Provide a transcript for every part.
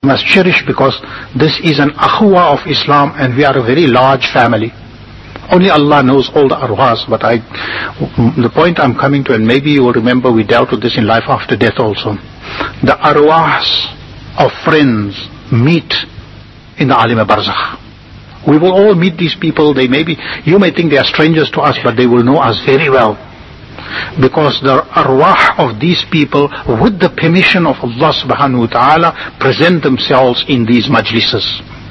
must cherish, because this is an akhwa of Islam and we are a very large family. Only Allah knows all the arwahs, but the point I'm coming to, and maybe you will remember we dealt with this in Life After Death also. The arwahs of friends meet in the Alim Barzakh. We will all meet these people. You may think they are strangers to us, but they will know us very well. Because the arwah of these people, with the permission of Allah subhanahu wa ta'ala, present themselves in these majlises.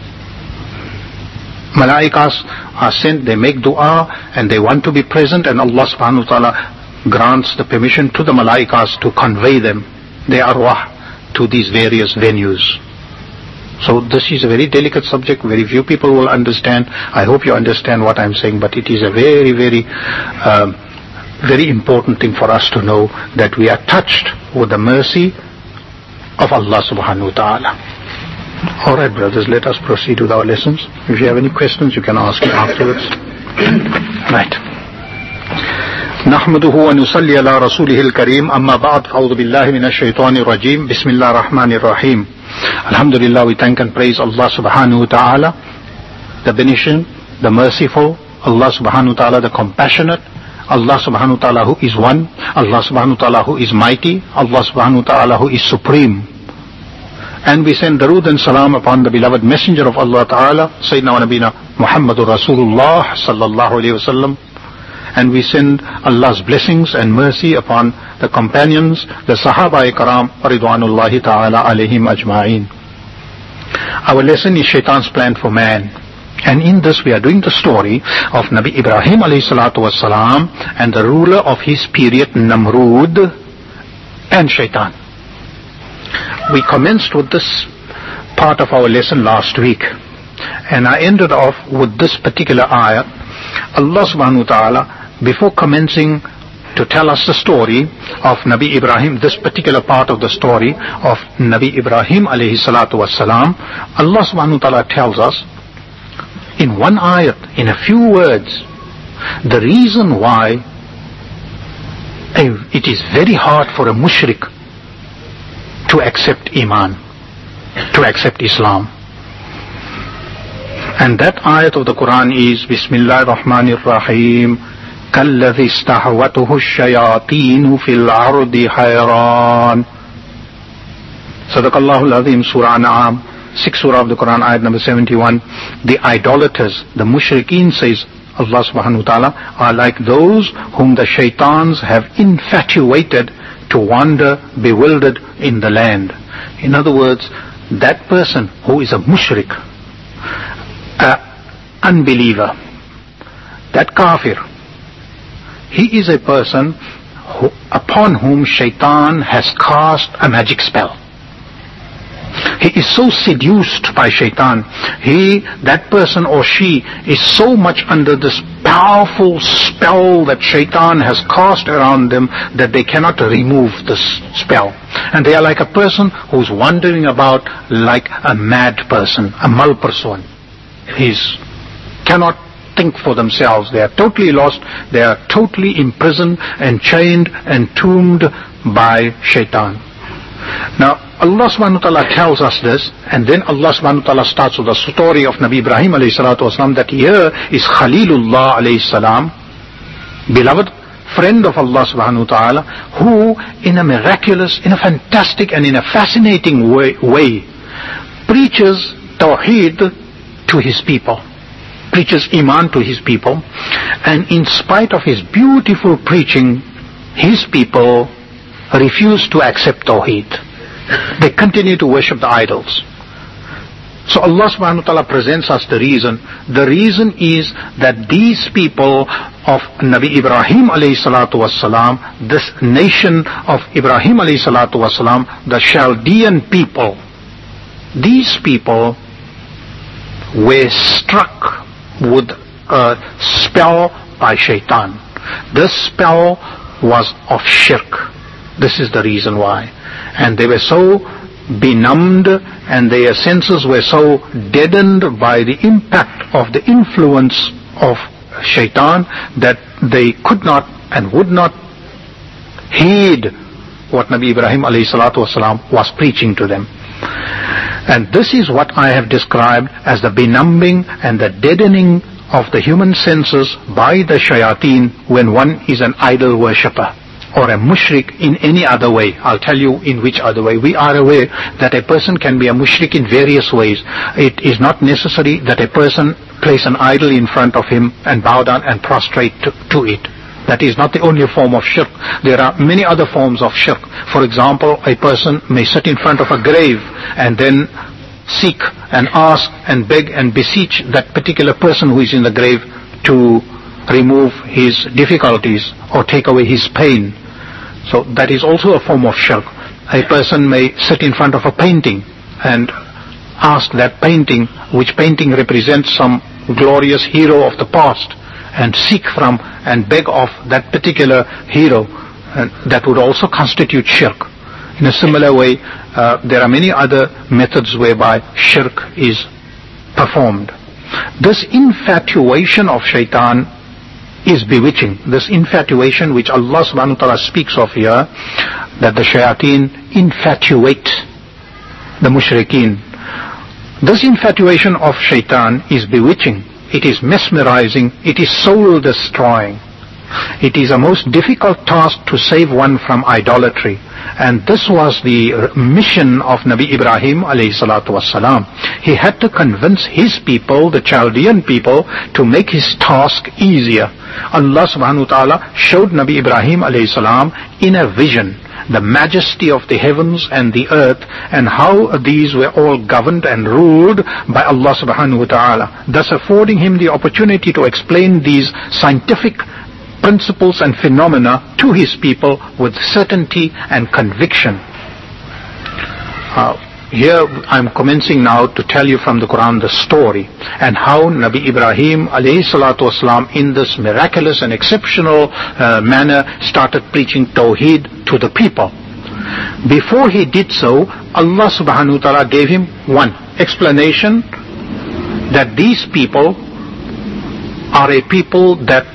Malaikas are sent, they make dua, and they want to be present, and Allah subhanahu wa ta'ala grants the permission to the malaikas to convey them, their arwah, to these various venues. So this is a very delicate subject. Very few people will understand. I hope you understand what I'm saying, but it is a very, very, very important thing for us to know, that we are touched with the mercy of Allah subhanahu wa ta'ala. Alright brothers, let us proceed with our lessons. If you have any questions, you can ask me afterwards. Right. نحمده ونصلي على رسوله الكريم أما بعد أعوذ بالله من الشيطان الرجيم بسم الله الرحمن الرحيم. Alhamdulillah, we thank and praise Allah subhanahu wa ta'ala, the beneficent, the merciful, Allah subhanahu wa ta'ala, the compassionate, Allah subhanahu wa ta'ala who is one, Allah subhanahu wa ta'ala who is mighty, Allah subhanahu wa ta'ala who is supreme. And we send darood and salam upon the beloved messenger of Allah ta'ala, Sayyidina wa Nabina Muhammadur Rasulullah sallallahu alayhi wa sallam. And we send Allah's blessings and mercy upon the companions, the Sahaba-i-Karam, Ridwanullahi ta'ala alayhim ajma'in. Our lesson is Shaitan's plan for man. And in this we are doing the story of Nabi Ibrahim alayhi salatu wassalam and the ruler of his period, Namrud, and Shaitan. We commenced with this part of our lesson last week, and I ended off with this particular ayah. Allah subhanahu wa ta'ala, before commencing to tell us the story of Nabi Ibrahim, this particular part of the story of Nabi Ibrahim alayhi salatu wassalam, Allah subhanahu wa ta'ala tells us in one ayat, in a few words, the reason why it is very hard for a mushrik to accept Iman, to accept Islam. And that ayat of the Quran is Bismillahir Rahmanir Rahim, كَالَّذِي اسْتَحْوَتُهُ الشَّيَاطِينُ فِي الْأَرْضِ حَيْرَانٍ. Sadaqallahu al-Azim, Surah An'am, 6th Surah of the Quran, ayat number 71. The idolaters, the mushrikeen, says Allah subhanahu wa ta'ala, are like those whom the shaitans have infatuated to wander bewildered in the land. In other words, that person who is a mushrik, unbeliever, that kafir, he is a person upon whom shaitan has cast a magic spell. He is so seduced by shaitan. That person or she is so much under this powerful spell that shaitan has cast around them that they cannot remove this spell. And they are like a person who's wandering about like a mad person, a mal person. He cannot think for themselves. They are totally lost. They are totally imprisoned and chained and entombed by shaitan. Now, Allah subhanahu wa ta'ala tells us this, and then Allah subhanahu wa ta'ala starts with the story of Nabi Ibrahim alayhi salatu wasalam, that here is Khalilullah alayhi salam, beloved friend of Allah subhanahu wa ta'ala, who in a miraculous, in a fantastic and in a fascinating way preaches Tawheed to his people, preaches Iman to his people, and in spite of his beautiful preaching, his people refuse to accept Tawheed. They continue to worship the idols. So Allah subhanahu wa ta'ala presents us the reason. The reason is that these people of Nabi Ibrahim alayhi salatu wassalam, this nation of Ibrahim alayhi salatu wassalam, the Chaldean people, these people were struck with a spell by shaitan. This spell was of shirk. This is the reason why. And they were so benumbed and their senses were so deadened by the impact of the influence of shaitan that they could not and would not heed what Nabi Ibrahim alayhi salatu wasalam was preaching to them. And this is what I have described as the benumbing and the deadening of the human senses by the shayateen when one is an idol worshipper or a mushrik in any other way. I'll tell you in which other way. We are aware that a person can be a mushrik in various ways. It is not necessary that a person place an idol in front of him and bow down and prostrate to it. That is not the only form of shirk. There are many other forms of shirk. For example, a person may sit in front of a grave and then seek and ask and beg and beseech that particular person who is in the grave to remove his difficulties or take away his pain. So that is also a form of shirk. A person may sit in front of a painting and ask that painting, which painting represents some glorious hero of the past, and seek from and beg of that particular hero, and that would also constitute shirk. In a similar way, there are many other methods whereby shirk is performed. This infatuation of shaitan is bewitching. This infatuation which Allah subhanahu wa ta'ala speaks of here, that the shayateen infatuate the mushrikeen. This infatuation of shaitan is bewitching. It is mesmerizing. It is soul destroying. It is a most difficult task to save one from idolatry. And this was the mission of Nabi Ibrahim alayhi salatu wassalam. He had to convince his people, the Chaldean people, to make his task easier. Allah subhanahu wa ta'ala showed Nabi Ibrahim alayhi salam in a vision the majesty of the heavens and the earth, and how these were all governed and ruled by Allah subhanahu wa ta'ala, thus affording him the opportunity to explain these scientific principles and phenomena to his people with certainty and conviction. Here I'm commencing now to tell you from the Quran the story and how Nabi Ibrahim alayhi salatu wasalam in this miraculous and exceptional manner started preaching Tawheed to the people. Before he did so, Allah subhanahu wa ta'ala gave him one explanation, that these people are a people that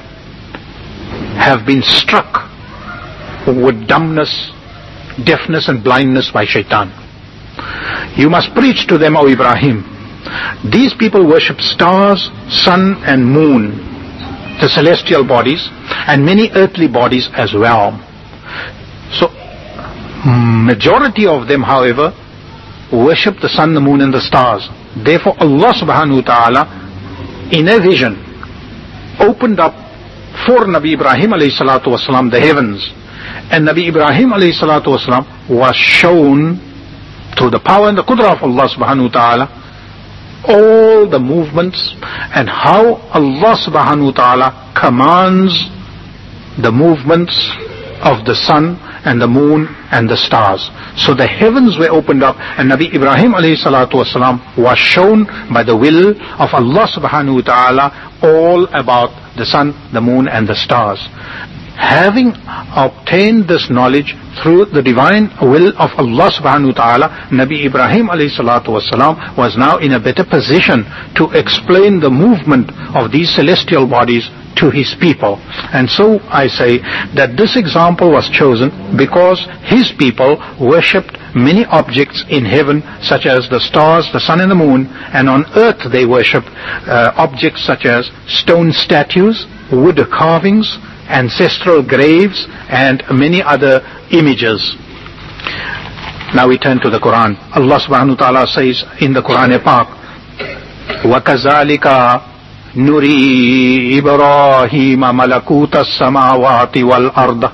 have been struck with dumbness, deafness and blindness by shaitan. You must preach to them, O Ibrahim. These people worship stars, sun and moon, the celestial bodies, and many earthly bodies as well. So, majority of them, however, worship the sun, the moon and the stars. Therefore, Allah subhanahu wa ta'ala, in a vision, opened up for Nabi Ibrahim alayhi salatu wasalam the heavens. And Nabi Ibrahim alayhi salatu wasalam was shown through the power and the qudra of Allah subhanahu wa ta'ala all the movements and how Allah subhanahu wa ta'ala commands the movements of the sun and the moon and the stars. So the heavens were opened up, and Nabi Ibrahim alayhi salatu wasalam was shown by the will of Allah subhanahu wa ta'ala all about the sun, the moon and the stars. Having obtained this knowledge through the divine will of Allah subhanahu wa ta'ala, Nabi Ibrahim alayhi salatu wasalam was now in a better position to explain the movement of these celestial bodies to his people. And so I say that this example was chosen because his people worshipped many objects in heaven, such as the stars, the sun and the moon, and on earth they worshipped objects such as stone statues, wood carvings, ancestral graves, and many other images. Now we turn to the Quran. Allah subhanahu wa ta'ala says in the Quran Pak, وَكَذَلِكَ نُرِي إِبْرَاهِيمَ مَلَكُوتَ السَّمَاوَاتِ وَالْأَرْضِ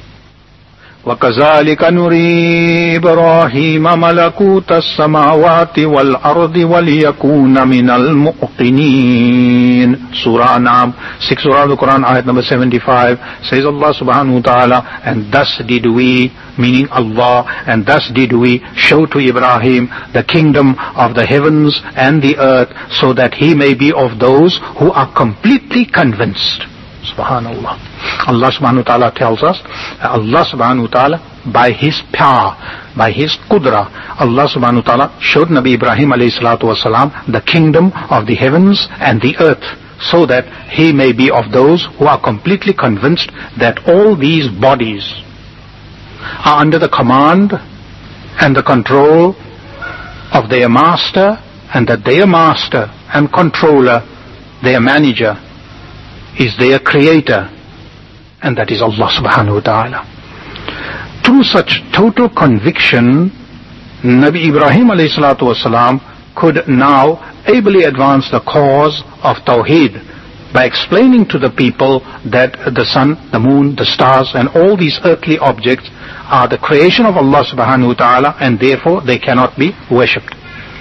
وَكَذَلِكَ نُرِي إِبْرَاهِيمَ مَلَكُوتَ السَّمَاوَاتِ وَالْأَرْضِ وَلِيَكُونَ مِنَ الْمُقْتِنِينَ Surah An'am, 6th Surah of the Quran, ayat number 75, says Allah subhanahu wa ta'ala, and thus did we, meaning Allah, and thus did we show to Ibrahim the kingdom of the heavens and the earth, so that he may be of those who are completely convinced. Subhanallah. Allah subhanahu wa ta'ala tells us, Allah subhanahu wa ta'ala, by his power, by his qudra, Allah subhanahu wa ta'ala showed Nabi Ibrahim alayhi salatu wasalam the kingdom of the heavens and the earth, so that he may be of those who are completely convinced that all these bodies are under the command and the control of their master, and that their master and controller, their manager, is their creator, and that is Allah subhanahu wa ta'ala. Through such total conviction, Nabi Ibrahim alayhi salatu wasalam could now ably advance the cause of Tawheed by explaining to the people that the sun, the moon, the stars, and all these earthly objects are the creation of Allah subhanahu wa ta'ala, and therefore they cannot be worshipped.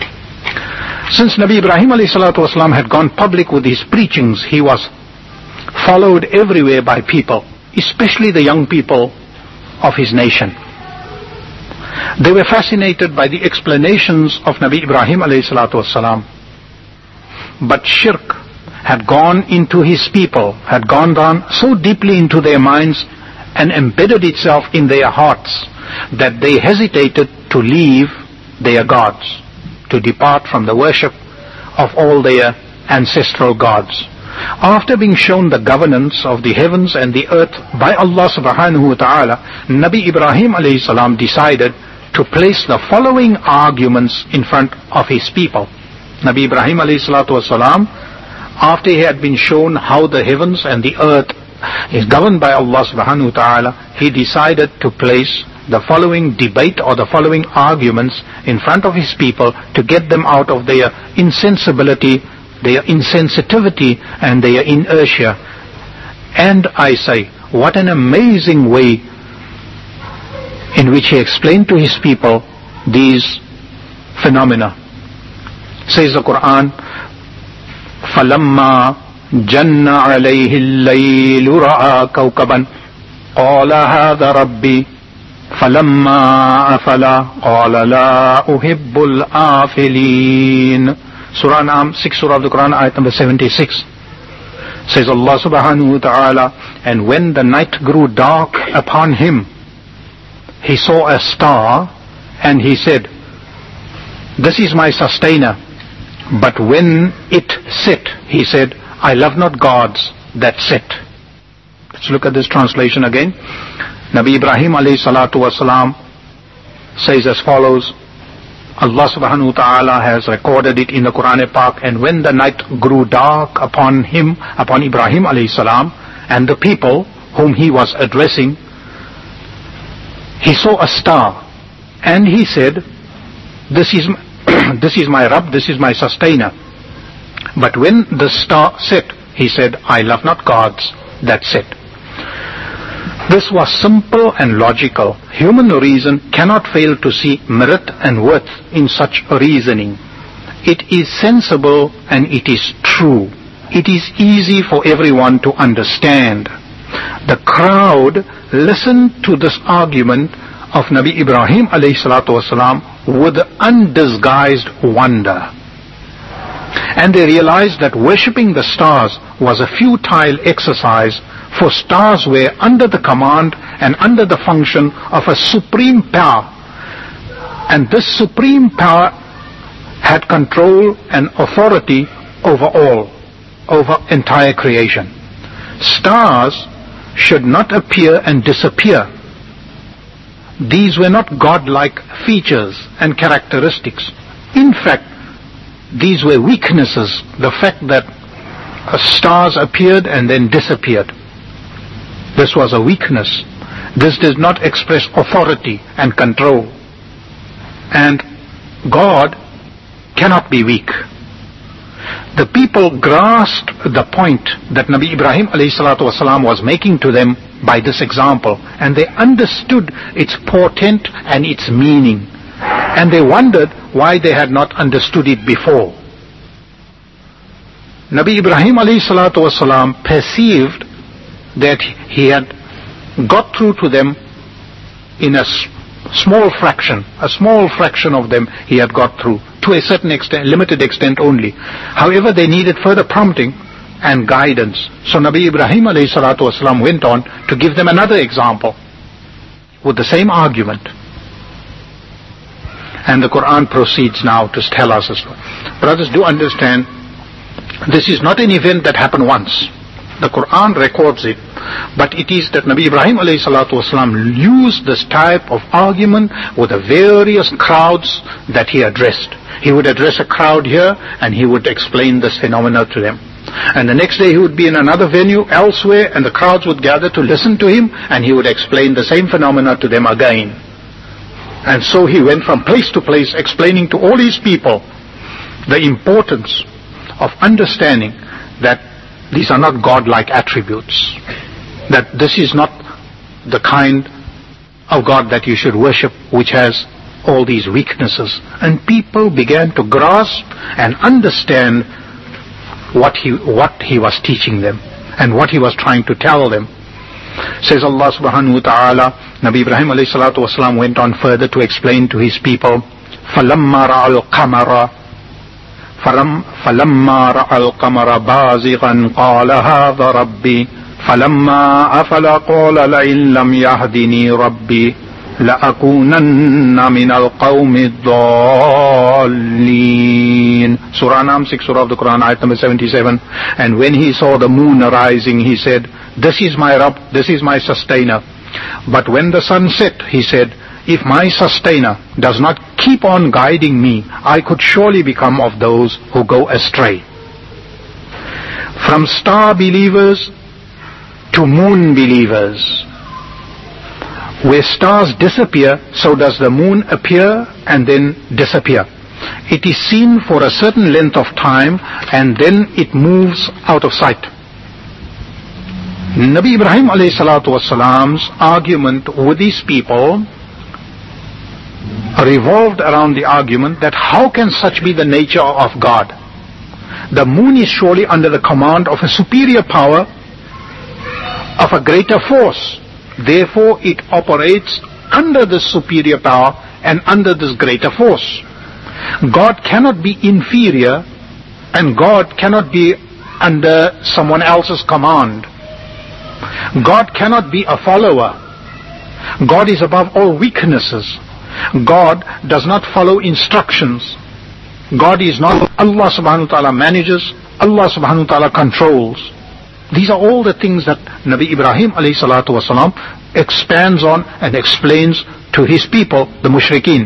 Since Nabi Ibrahim alayhi salatu wasalam had gone public with his preachings, he was followed everywhere by people, especially the young people of his nation. They were fascinated by the explanations of Nabi Ibrahim alayhi salatu wasalam. But shirk had gone into his people, had gone down so deeply into their minds and embedded itself in their hearts that they hesitated to leave their gods, to depart from the worship of all their ancestral gods. After being shown the governance of the heavens and the earth by Allah subhanahu wa ta'ala, Nabi Ibrahim alayhi salam decided to place the following arguments in front of his people. Nabi Ibrahim alayhi salatu wasalam, after he had been shown how the heavens and the earth is governed by Allah subhanahu wa ta'ala, he decided to place the following debate or the following arguments in front of his people to get them out of their insensibility, their insensitivity, and their inertia. And I say, what an amazing way in which he explained to his people these phenomena. Says the Quran, فَلَمَّا جَنَّ عَلَيْهِ اللَّيْلُ رَأَى كَوْكَبًا قَالَ هَذَا رَبِّي فَلَمَّا أَفَلَا قَالَ لَا أُحِبُّ الْآفِلِينَ. Surah An'am, 6th Surah of the Quran, ayat number 76. Says Allah subhanahu wa ta'ala, and when the night grew dark upon him, he saw a star, and he said, this is my sustainer. But when it set, he said, I love not gods that set. Let's look at this translation again. Nabi Ibrahim alayhi salatu wasalam says as follows, Allah subhanahu wa ta'ala has recorded it in the Quran Pak, and when the night grew dark upon him, upon Ibrahim alayhi salam, and the people whom he was addressing, he saw a star, and he said, this is my Rabb, this is my sustainer. But when the star set, he said, I love not gods that set. This was simple and logical. Human reason cannot fail to see merit and worth in such reasoning. It is sensible and it is true. It is easy for everyone to understand. The crowd listened to this argument of Nabi Ibrahim alayhi salatu wasalam with undisguised wonder. And they realized that worshipping the stars was a futile exercise, for stars were under the command and under the function of a supreme power. And this supreme power had control and authority over all, over entire creation. Stars should not appear and disappear. These were not God-like features and characteristics. In fact, these were weaknesses, the fact that stars appeared and then disappeared. This was a weakness. This does not express authority and control. And God cannot be weak. The people grasped the point that Nabi Ibrahim alayhi salatu wasalam was making to them by this example, and they understood its portent and its meaning, and they wondered why they had not understood it before. Nabi Ibrahim alayhi salatu wasalam perceived that he had got through to them in a small fraction of them he had got through, to a certain extent, limited extent only. However, they needed further prompting and guidance. So Nabi Ibrahim alayhi salatu wasalam went on to give them another example with the same argument. And the Quran proceeds now to tell us as well. Brothers, do understand, this is not an event that happened once. The Quran records it. But it is that Nabi Ibrahim alayhi salatu wasalam used this type of argument with the various crowds that he addressed. He would address a crowd here and he would explain this phenomena to them. And the next day he would be in another venue elsewhere and the crowds would gather to listen to him and he would explain the same phenomena to them again. And so he went from place to place explaining to all his people the importance of understanding that these are not God-like attributes. That this is not the kind of God that you should worship which has all these weaknesses. And people began to grasp and understand what he was teaching them and what he was trying to tell them. Says Allah subhanahu wa ta'ala, Nabi Ibrahim alayhi salatu wasalam went on further to explain to his people, فَلَمَّا رَأَى الْقَمَرَ بَازِغًا قَالَ هَذَا رَبِّي فَلَمَّا أَفَلَ قَالَ لَئِن لَّمْ يَهْدِنِي رَبِّي لَأَكُونَنَّ مِنَ الْقَوْمِ الضَّالِّينَ. Surah Nam 6, Surah of the Quran, ayat number 77. And when he saw the moon rising, he said, this is my Rabb, this is my sustainer. But when the sun set, he said, if my sustainer does not keep on guiding me, I could surely become of those who go astray. From star believers to moon believers. Where stars disappear, so does the moon appear and then disappear. It is seen for a certain length of time and then it moves out of sight. Nabi Ibrahim alayhi salatu wasalam's argument with these people revolved around the argument that how can such be the nature of God? The moon is surely under the command of a superior power, of a greater force. Therefore, it operates under this superior power and under this greater force. God cannot be inferior and God cannot be under someone else's command. God cannot be a follower. God is above all weaknesses. God does not follow instructions. God is not. Allah subhanahu wa ta'ala manages. Allah subhanahu wa ta'ala controls. These are all the things that Nabi Ibrahim alayhi salatu wasalam expands on and explains to his people, the mushrikeen.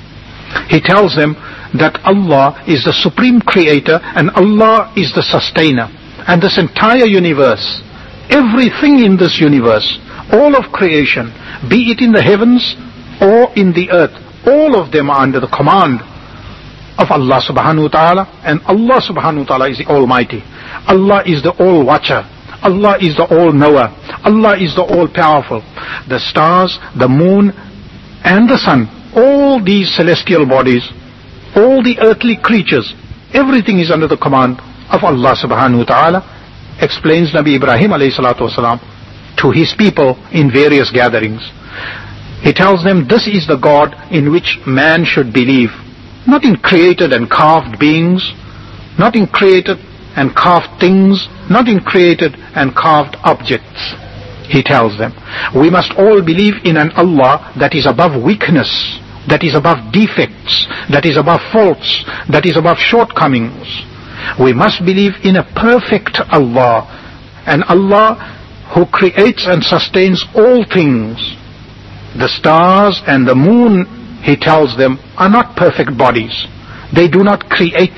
He tells them that Allah is the supreme creator and Allah is the sustainer. And this entire universe, everything in this universe, all of creation, be it in the heavens or in the earth, all of them are under the command of Allah subhanahu wa ta'ala, and Allah subhanahu wa ta'ala is the Almighty. Allah is the All-Watcher. Allah is the All-Knower. Allah is the All-Powerful. The stars, the moon, and the sun, all these celestial bodies, all the earthly creatures, everything is under the command of Allah subhanahu wa ta'ala, explains Nabi Ibrahim alayhi salatu wasalam to his people in various gatherings. He tells them this is the God in which man should believe. Not in created and carved beings, not in created and carved things, not in created and carved objects. He tells them, we must all believe in an Allah that is above weakness, that is above defects, that is above faults, that is above shortcomings. We must believe in a perfect Allah, an Allah who creates and sustains all things. The stars and the moon, he tells them, are not perfect bodies. They do not create.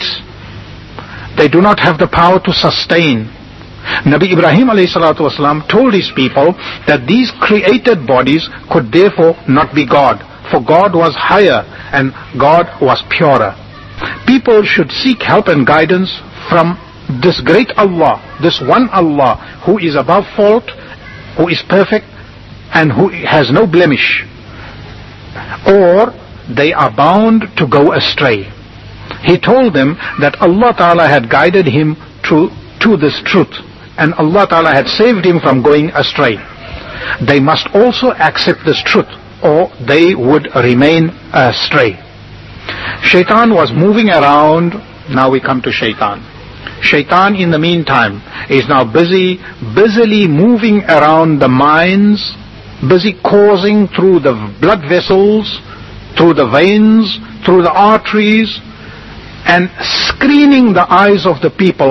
They do not have the power to sustain. Nabi Ibrahim alayhi salatu wasalam told his people that these created bodies could therefore not be God, for God was higher and God was purer. People should seek help and guidance from this great Allah, this one Allah who is above fault, who is perfect, and who has no blemish, or they are bound to go astray. He told them that Allah Ta'ala had guided him to this truth, and Allah Ta'ala had saved him from going astray. They must also accept this truth, or they would remain astray. Shaitan was moving around. Now we come to Shaitan. Shaitan in the meantime is now busily moving around the minds, busy coursing through the blood vessels, through the veins, through the arteries, and screening the eyes of the people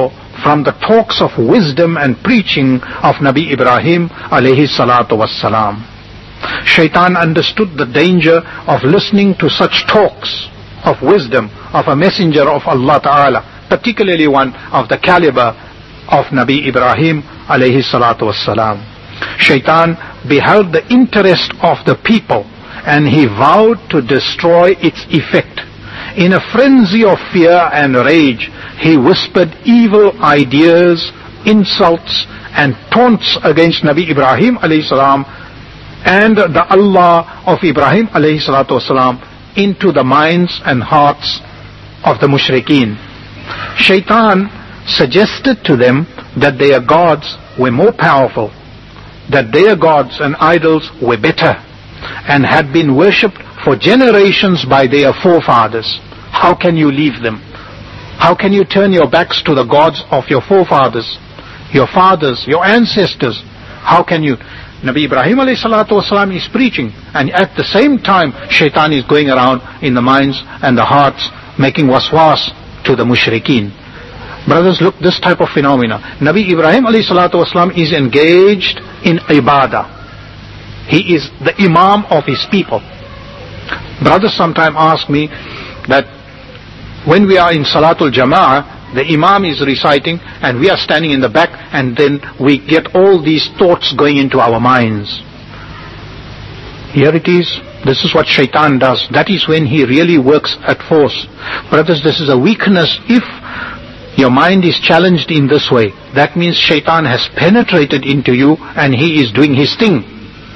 from the talks of wisdom and preaching of Nabi Ibrahim alayhi salatu wassalam. Shaitan understood the danger of listening to such talks of wisdom of a messenger of Allah Ta'ala, particularly one of the caliber of Nabi Ibrahim alayhi salatu wassalam. Shaitan beheld the interest of the people and he vowed to destroy its effect. In a frenzy of fear and rage, he whispered evil ideas, insults and taunts against Nabi Ibrahim alayhi salam and the Allah of Ibrahim alayhi salatu wasalam into the minds and hearts of the mushrikeen. Shaitan suggested to them that their gods were more powerful, that their gods and idols were better and had been worshipped for generations by their forefathers. How can you leave them? How can you turn your backs to the gods of your forefathers, your fathers, your ancestors? How can you? Nabi Ibrahim alayhi salatu wasalam is preaching, and at the same time Shaitan is going around in the minds and the hearts making waswas to the mushrikeen. Brothers, look, this type of phenomena. Nabi Ibrahim alayhi salatu wasalam is engaged in ibadah. He is the imam of his people. Brothers sometimes ask me that when we are in Salatul Jama'ah, the imam is reciting and we are standing in the back, and then we get all these thoughts going into our minds. Here it is. This is what Shaitan does. That is when he really works at force. Brothers, this is a weakness. If your mind is challenged in this way, that means Shaitan has penetrated into you and he is doing his thing.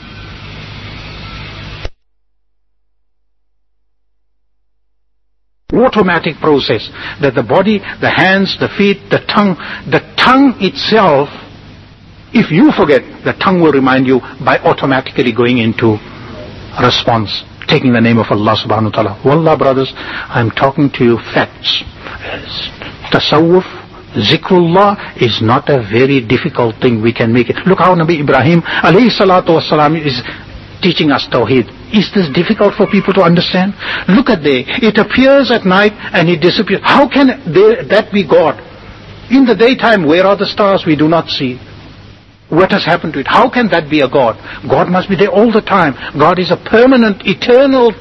Automatic process that the body, the hands, the feet, the tongue itself, if you forget, the tongue will remind you by automatically going into response, taking the name of Allah subhanahu wa ta'ala. Wallah, brothers, I'm talking to you facts. Tasawwuf, zikrullah is not a very difficult thing. We can make it. Look how Nabi Ibrahim alayhi salatu wasalam is teaching us Tawheed. Is this difficult for people to understand? Look at it appears at night and it disappears. How can that be God? In the daytime, where are the stars? We do not see. What has happened to it? How can that be a God? God must be there all the time. God is a permanent, eternal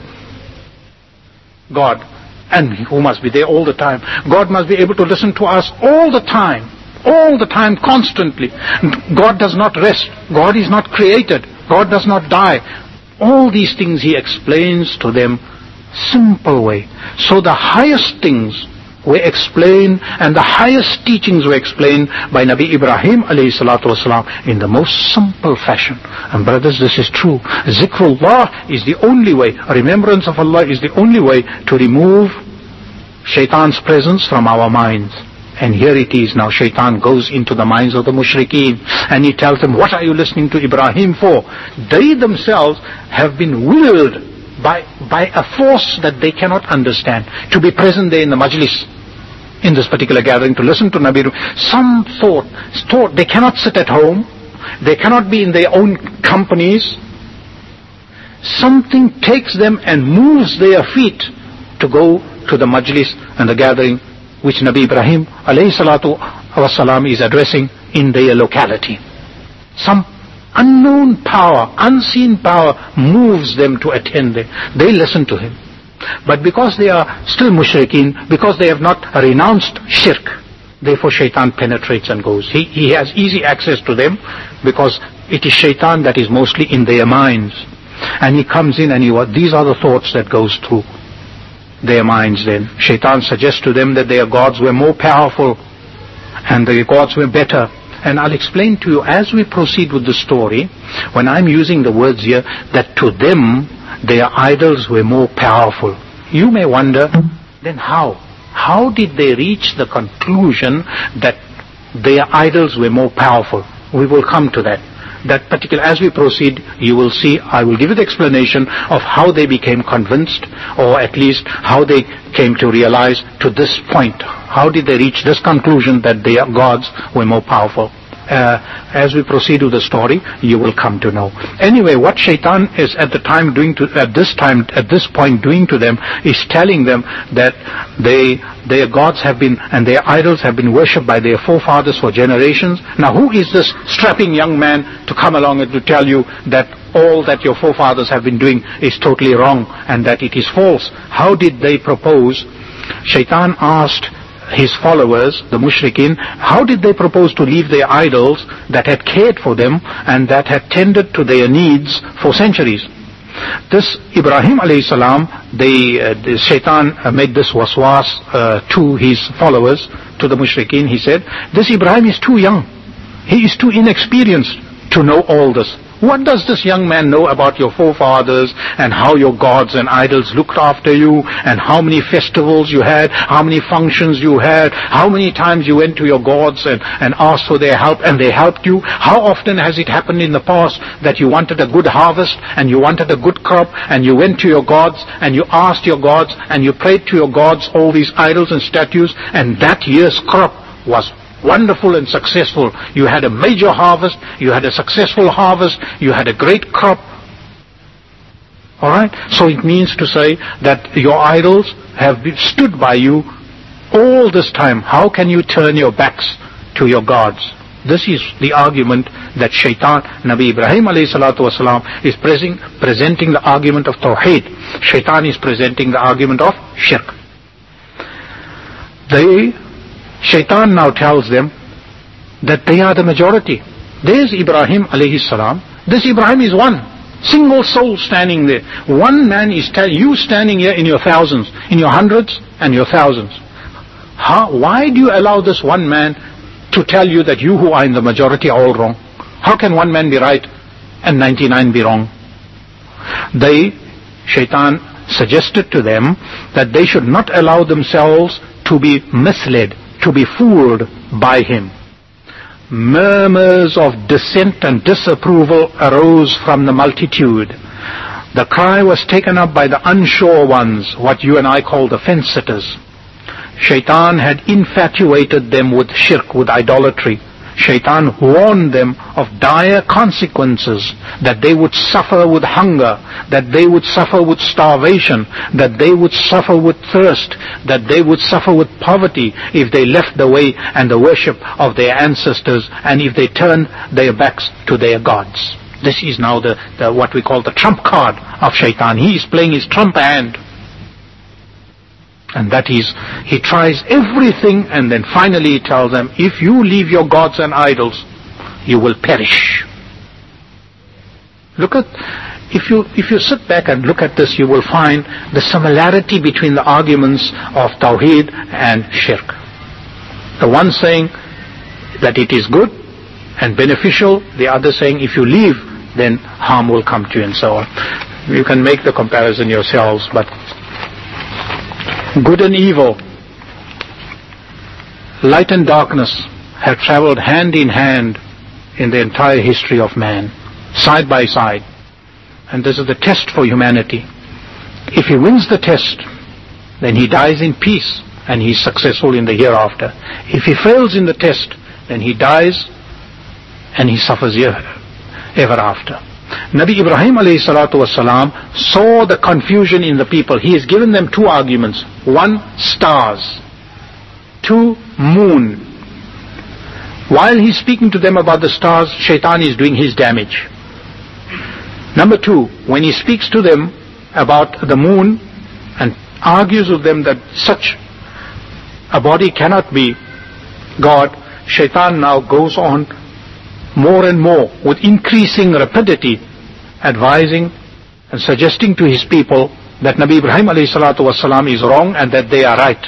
God, and who must be there all the time. God must be able to listen to us all the time, constantly. God does not rest. God is not created. God does not die. All these things he explains to them simple way. So the highest things were explained and the highest teachings were explained by Nabi Ibrahim alayhi salatu wasalam in the most simple fashion. And brothers, this is true. Zikrullah is the only way, remembrance of Allah is the only way to remove Shaitan's presence from our minds. And here it is now, Shaitan goes into the minds of the mushrikeen and he tells them, what are you listening to Ibrahim for? They themselves have been willed by a force that they cannot understand to be present there in the majlis, in this particular gathering, to listen to Nabi. Some thought, they cannot sit at home, they cannot be in their own companies. Something takes them and moves their feet to go to the majlis and the gathering which Nabi Ibrahim alayhi salatu wasalam is addressing in their locality. Some unknown power, unseen power moves them to attend there. They listen to him. But because they are still mushrikeen, because they have not renounced shirk, therefore Shaitan penetrates and goes. He has easy access to them because it is Shaitan that is mostly in their minds. And he comes in and these are the thoughts that goes through their minds then. Shaitan suggests to them that their gods were more powerful and their gods were better. And I'll explain to you as we proceed with the story, when I'm using the words here, that to them their idols were more powerful. You may wonder, then how? How did they reach the conclusion that their idols were more powerful? We will come to that. That particular, as we proceed, you will see, I will give you the explanation of how they became convinced, or at least how they came to realize to this point. How did they reach this conclusion that their gods were more powerful? As we proceed with the story, you will come to know. Anyway, what Shaitan is at this point doing to them is telling them that their gods have been, and their idols have been worshipped by their forefathers for generations. Now who is this strapping young man to come along and to tell you that all that your forefathers have been doing is totally wrong and that it is false? How did they propose? Shaitan asked his followers, the mushrikeen, how did they propose to leave their idols that had cared for them and that had tended to their needs for centuries? This Ibrahim alayhi salam, the Shaitan made this waswas to his followers, to the mushrikeen. He said, this Ibrahim is too young. He is too inexperienced to know all this. What does this young man know about your forefathers and how your gods and idols looked after you and how many festivals you had, how many functions you had, how many times you went to your gods and asked for their help and they helped you? How often has it happened in the past that you wanted a good harvest and you wanted a good crop and you went to your gods and you asked your gods and you prayed to your gods, all these idols and statues, and that year's crop was wonderful and successful. You had a major harvest, you had a successful harvest, you had a great crop. Alright? So it means to say that your idols have stood by you all this time. How can you turn your backs to your gods? This is the argument that Shaitan, Nabi Ibrahim alayhi salatu wasalam, is presenting the argument of Tawheed. Shaitan is presenting the argument of Shirk. Shaitan now tells them that they are the majority. There's Ibrahim alayhi salam. This Ibrahim is one single soul standing there. One man is you standing here in your thousands, in your hundreds and your thousands. Why do you allow this one man to tell you that you who are in the majority are all wrong? How can one man be right and 99 be wrong? Shaitan suggested to them that they should not allow themselves to be misled, to be fooled by him. Murmurs of dissent and disapproval arose from the multitude. The cry was taken up by the unsure ones, what you and I call the fence-sitters. Shaitan had infatuated them with shirk, with idolatry. Shaitan warned them of dire consequences, that they would suffer with hunger, that they would suffer with starvation, that they would suffer with thirst, that they would suffer with poverty if they left the way and the worship of their ancestors and if they turned their backs to their gods. This is now the what we call the trump card of Shaitan. He is playing his trump hand. And that is, he tries everything and then finally he tells them, if you leave your gods and idols, you will perish. If you sit back and look at this, you will find the similarity between the arguments of Tawheed and Shirk. The one saying that it is good and beneficial, the other saying if you leave, then harm will come to you and so on. You can make the comparison yourselves, but good and evil, light and darkness have traveled hand in hand in the entire history of man, side by side. And this is the test for humanity. If he wins the test, then he dies in peace and he is successful in the hereafter. If he fails in the test, then he dies and he suffers ever after. Nabi Ibrahim alayhi salatu wasalam saw the confusion in the people. He has given them two arguments. One, stars. Two, moon. While he's speaking to them about the stars, Shaitan is doing his damage. Number two, when he speaks to them about the moon and argues with them that such a body cannot be God, Shaitan now goes on more and more with increasing rapidity, advising and suggesting to his people that Nabi Ibrahim alayhi salatu wasalam is wrong and that they are right.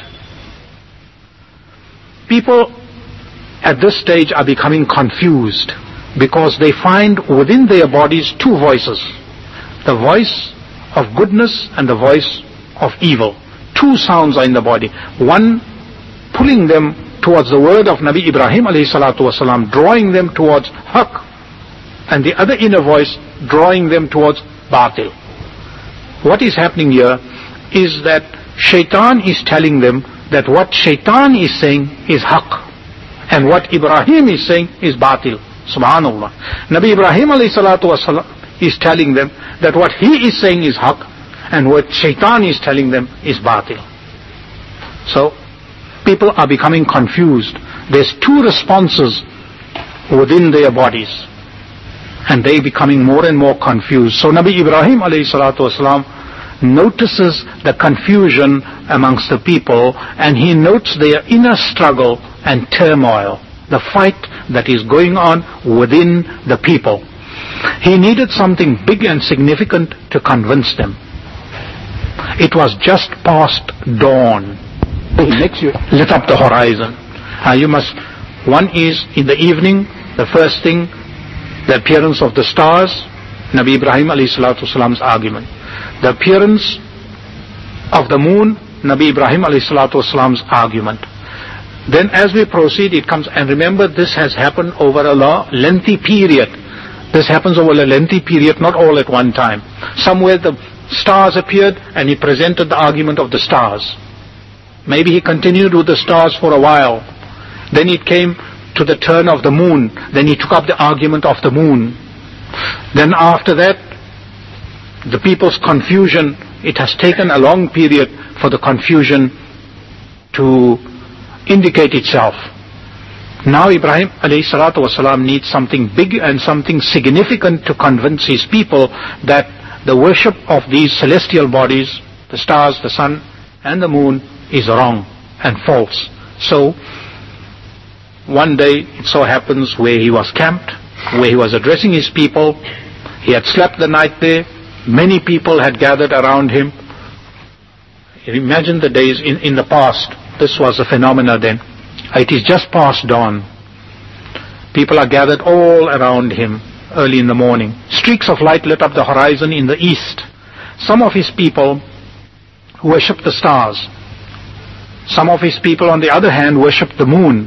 People at this stage are becoming confused because they find within their bodies two voices. The voice of goodness and the voice of evil. Two sounds are in the body. One pulling them towards the word of Nabi Ibrahim alayhi salatu wasalam, drawing them towards haqq, and the other inner voice drawing them towards batil. What is happening here is that Shaitan is telling them that what Shaitan is saying is haqq, And what Ibrahim is saying is batil. Subhanallah. Nabi Ibrahim alayhi salatu wasalam is telling them that what he is saying is haqq, and what shaitan is telling them is batil. So, people are becoming confused. There's two responses within their bodies, and they becoming more and more confused. So Nabi Ibrahim alayhi salatu wasalam notices the confusion amongst the people, and he notes their inner struggle and turmoil, the fight that is going on within the people. He needed something big and significant to convince them. It was just past dawn. He makes you lit up the horizon. One is in the evening, the first thing, the appearance of the stars, Nabi Ibrahim alayhi salatu wasalam's argument. The appearance of the moon, Nabi Ibrahim alayhi salatu wasalam's argument. Then as we proceed, it comes, and remember this has happened over a lengthy period. This happens over a lengthy period, not all at one time. Somewhere the stars appeared and he presented the argument of the stars. Maybe he continued with the stars for a while. Then it came to the turn of the moon. Then he took up the argument of the moon. Then after that, the people's confusion, it has taken a long period for the confusion to indicate itself. Now Ibrahim alayhi salatu wasalam needs something big and something significant to convince his people that the worship of these celestial bodies, the stars, the sun and the moon, is wrong and false. So one day it so happens where he was camped, where he was addressing his people, he had slept the night there, many people had gathered around him. Imagine the days in the past. This was a phenomena then. It is just past dawn. People are gathered all around him early in the morning. Streaks of light lit up the horizon in the east. Some of his people worship the stars. Some of his people, on the other hand, worship the moon.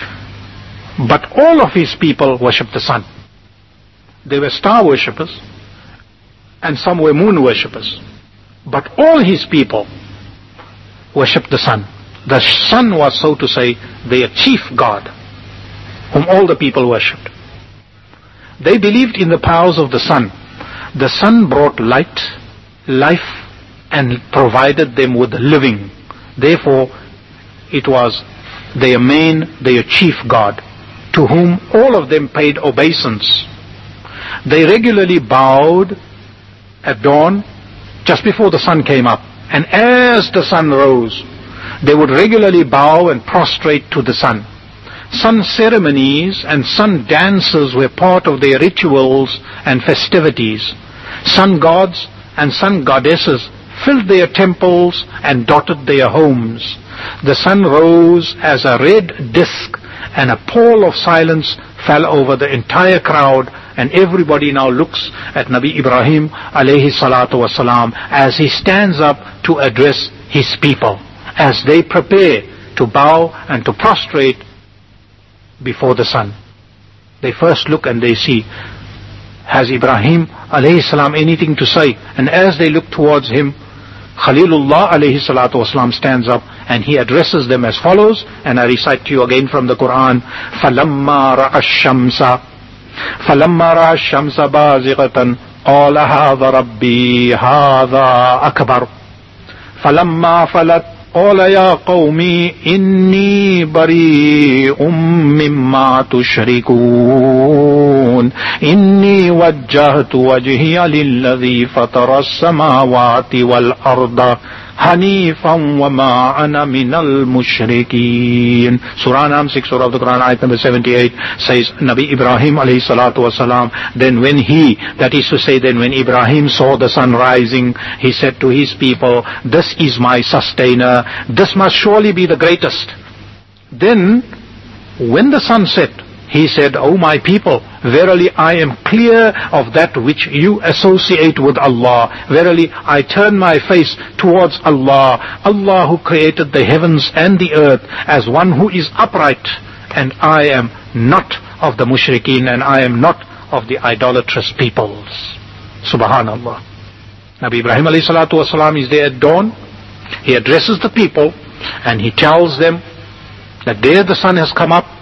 But all of his people worship the sun. They were star worshippers, and some were moon worshippers. But all his people worshipped the sun. The sun was, so to say, their chief god, whom all the people worshipped. They believed in the powers of the sun. The sun brought light, life, and provided them with living. Therefore, it was their chief god, to whom all of them paid obeisance. They regularly bowed at dawn, just before the sun came up. And as the sun rose, they would regularly bow and prostrate to the sun. Sun ceremonies and sun dances were part of their rituals and festivities. Sun gods and sun goddesses filled their temples and dotted their homes. The sun rose as a red disk, and a pall of silence fell over the entire crowd, and everybody now looks at Nabi Ibrahim alayhi salatu wasalam as he stands up to address his people, as they prepare to bow and to prostrate before the sun. They first look and they see, has Ibrahim alayhi salam anything to say? And as they look towards him, Khalilullah alayhi salatu wasalam stands up and he addresses them as follows, and I recite to you again from the Quran. فَلَمَّا رَأَى الشَّمْسَ بَازِغَةً قَالَ هَذَا رَبِّي هَذَا أَكْبَرُ فَلَمَّا فَلَتْ قال يا قوم إني بريء مما تشركون إني وجهت وجهي للذي فطر السماوات والأرض حنيفا وما أنا من المشركين. Surah Nam 6 Surah of the Quran, ayat number 78 says, Nabi Ibrahim alayhi salatu wasalam, then when Ibrahim saw the sun rising, he said to his people, this is my sustainer, this must surely be the greatest. Then when the sun set, he said, O my people, verily I am clear of that which you associate with Allah. Verily I turn my face towards Allah, Allah who created the heavens and the earth, as one who is upright, and I am not of the mushrikeen, and I am not of the idolatrous peoples. Subhanallah. Nabi Ibrahim alayhi salatu wasalam is there at dawn. He addresses the people and he tells them that there the sun has come up,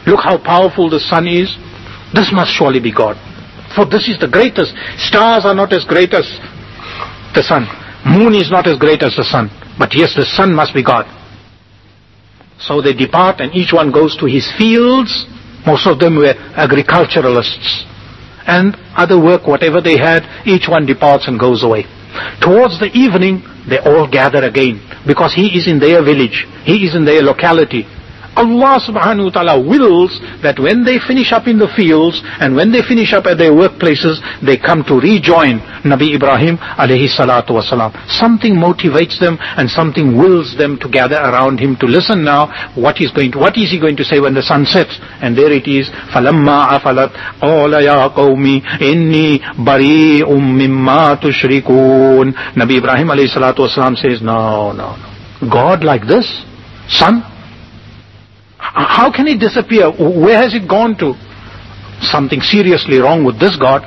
Look how powerful the sun is. This must surely be God. For this is the greatest. Stars are not as great as the sun. Moon is not as great as the sun. But yes, the sun must be God. So they depart and each one goes to his fields. Most of them were agriculturalists. And other work, whatever they had, each one departs and goes away. Towards the evening, they all gather again. Because he is in their village. He is in their locality. Allah subhanahu wa ta'ala wills that when they finish up in the fields and when they finish up at their workplaces, they come to rejoin Nabi Ibrahim alayhi salatu wasalam. Something motivates them and something wills them to gather around him to listen now what is he going to say when the sun sets. And there it is, فَلَمَّا أَفَلَتْ قَالَ يَا قَوْمِ إِنِّي بَرِيءٌ مِّمَّا تُشْرِكُونَ. Nabi Ibrahim alayhi salatu wasalam says, no. God like this? Sun? How can it disappear? Where has it gone to? Something seriously wrong with this God.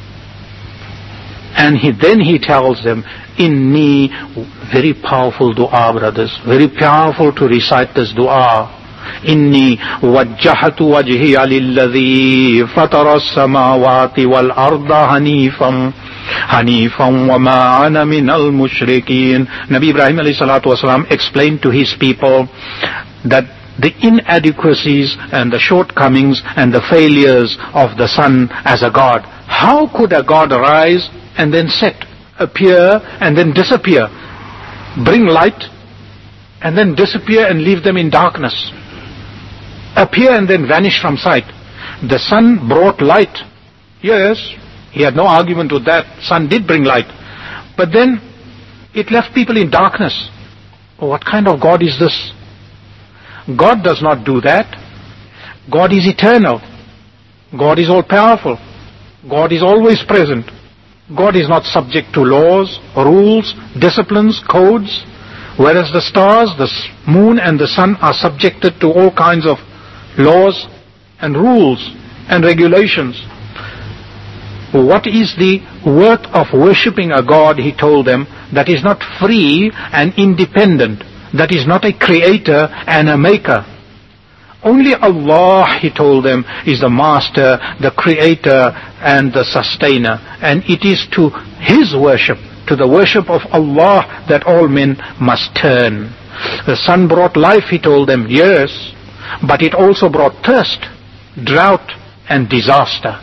And then he tells them, Inni, very powerful dua, brothers, very powerful to recite this dua. Inni wajjahtu wajhiya lilladhi fatara as-samawati wal arda hanifan wa ma ana minal mushrikeen. Nabi Ibrahim alayhi salatu wasalam explained to his people that the inadequacies and the shortcomings and the failures of the sun as a god. How could a god rise and then set, appear and then disappear, bring light and then disappear and leave them in darkness, appear and then vanish from sight? The sun brought light. Yes, he had no argument with that. Sun did bring light. But then it left people in darkness. What kind of God is this? God does not do that. God is eternal. God is all-powerful. God is always present. God is not subject to laws, rules, disciplines, codes, whereas the stars, the moon and the sun are subjected to all kinds of laws and rules and regulations. What is the worth of worshipping a God, he told them, that is not free and independent? That is not a creator and a maker. Only Allah, he told them, is the master, the creator and the sustainer. And it is to his worship, to the worship of Allah, that all men must turn. The sun brought life, he told them, yes, but it also brought thirst, drought and disaster.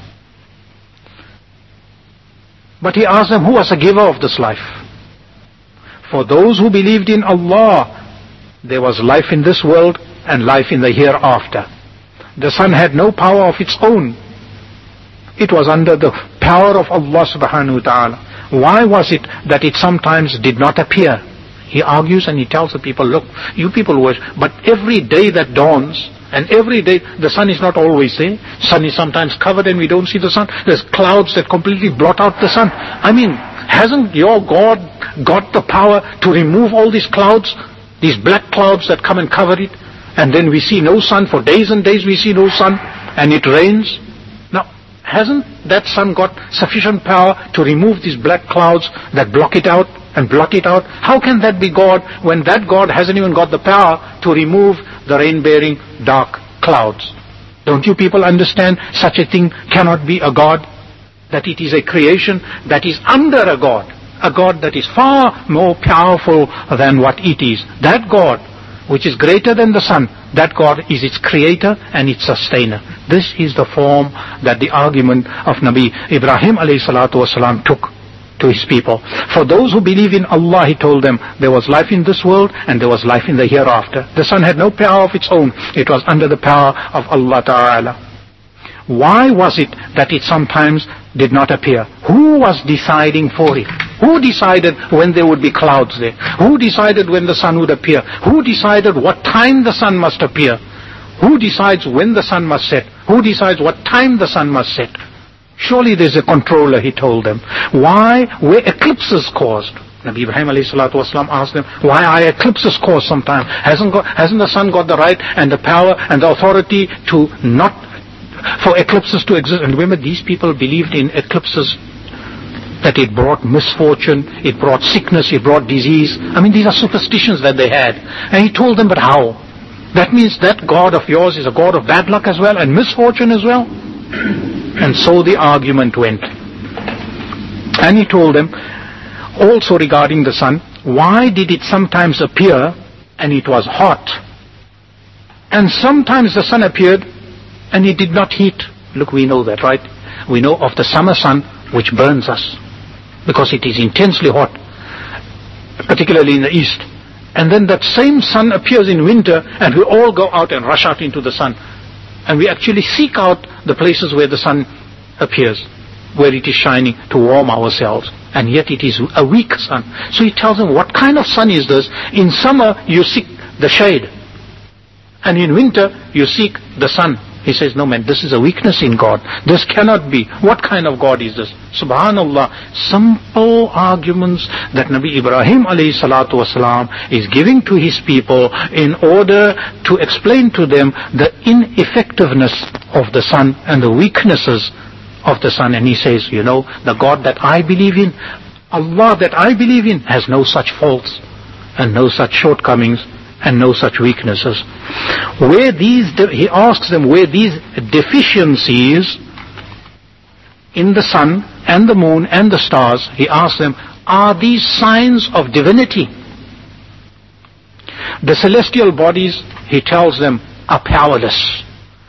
But he asked them, who was the giver of this life? For those who believed in Allah, there was life in this world and life in the hereafter. The sun had no power of its own. It was under the power of Allah subhanahu wa ta'ala. Why was it that it sometimes did not appear? He argues and he tells the people, look, you people worship, but every day that dawns, and every day the sun is not always there. Sun is sometimes covered and we don't see the sun. There's clouds that completely blot out the sun. I mean, hasn't your God got the power to remove all these clouds, these black clouds that come and cover it? And then we see no sun for days and days, we see no sun, and it rains. Now, hasn't that sun got sufficient power to remove these black clouds that block it out and blot it out? How can that be God when that God hasn't even got the power to remove the rain-bearing dark clouds? Don't you people understand such a thing cannot be a God? That it is a creation that is under a God that is far more powerful than what it is. That God, which is greater than the sun, that God is its creator and its sustainer. This is the form that the argument of Nabi Ibrahim alayhi salatu wasalam took to his people. For those who believe in Allah, he told them, there was life in this world and there was life in the hereafter. The sun had no power of its own. It was under the power of Allah Ta'ala. Why was it that it sometimes did not appear? Who was deciding for it? Who decided when there would be clouds there? Who decided when the sun would appear? Who decided what time the sun must appear? Who decides when the sun must set? Who decides what time the sun must set? Surely there's a controller, he told them. Why were eclipses caused? Nabi Ibrahim alayhi salatu wasalam asked them, why are eclipses caused sometimes? Hasn't the sun got the right and the power and the authority to not, for eclipses to exist? And remember, these people believed in eclipses, that it brought misfortune, it brought sickness, it brought disease. I mean, these are superstitions that they had. And he told them, but how? That means that God of yours is a God of bad luck as well and misfortune as well. And so the argument went. And he told them, also regarding the sun, why did it sometimes appear and it was hot? And sometimes the sun appeared and it did not heat. Look, we know that, right? We know of the summer sun which burns us because it is intensely hot, particularly in the east. And then that same sun appears in winter and we all go out and rush out into the sun. And we actually seek out the places where the sun appears, where it is shining, to warm ourselves. And yet it is a weak sun. So he tells them, what kind of sun is this? In summer you seek the shade, and in winter you seek the sun. He says, no man, this is a weakness in God. This cannot be. What kind of God is this? Subhanallah. Simple arguments that Nabi Ibrahim alayhi salatu wasalam is giving to his people in order to explain to them the ineffectiveness of the sun and the weaknesses of the sun. And he says, you know, the God that I believe in, Allah that I believe in, has no such faults and no such shortcomings and no such weaknesses. He asks them where these deficiencies in the sun and the moon and the stars, he asks them, are these signs of divinity? The celestial bodies, he tells them, are powerless.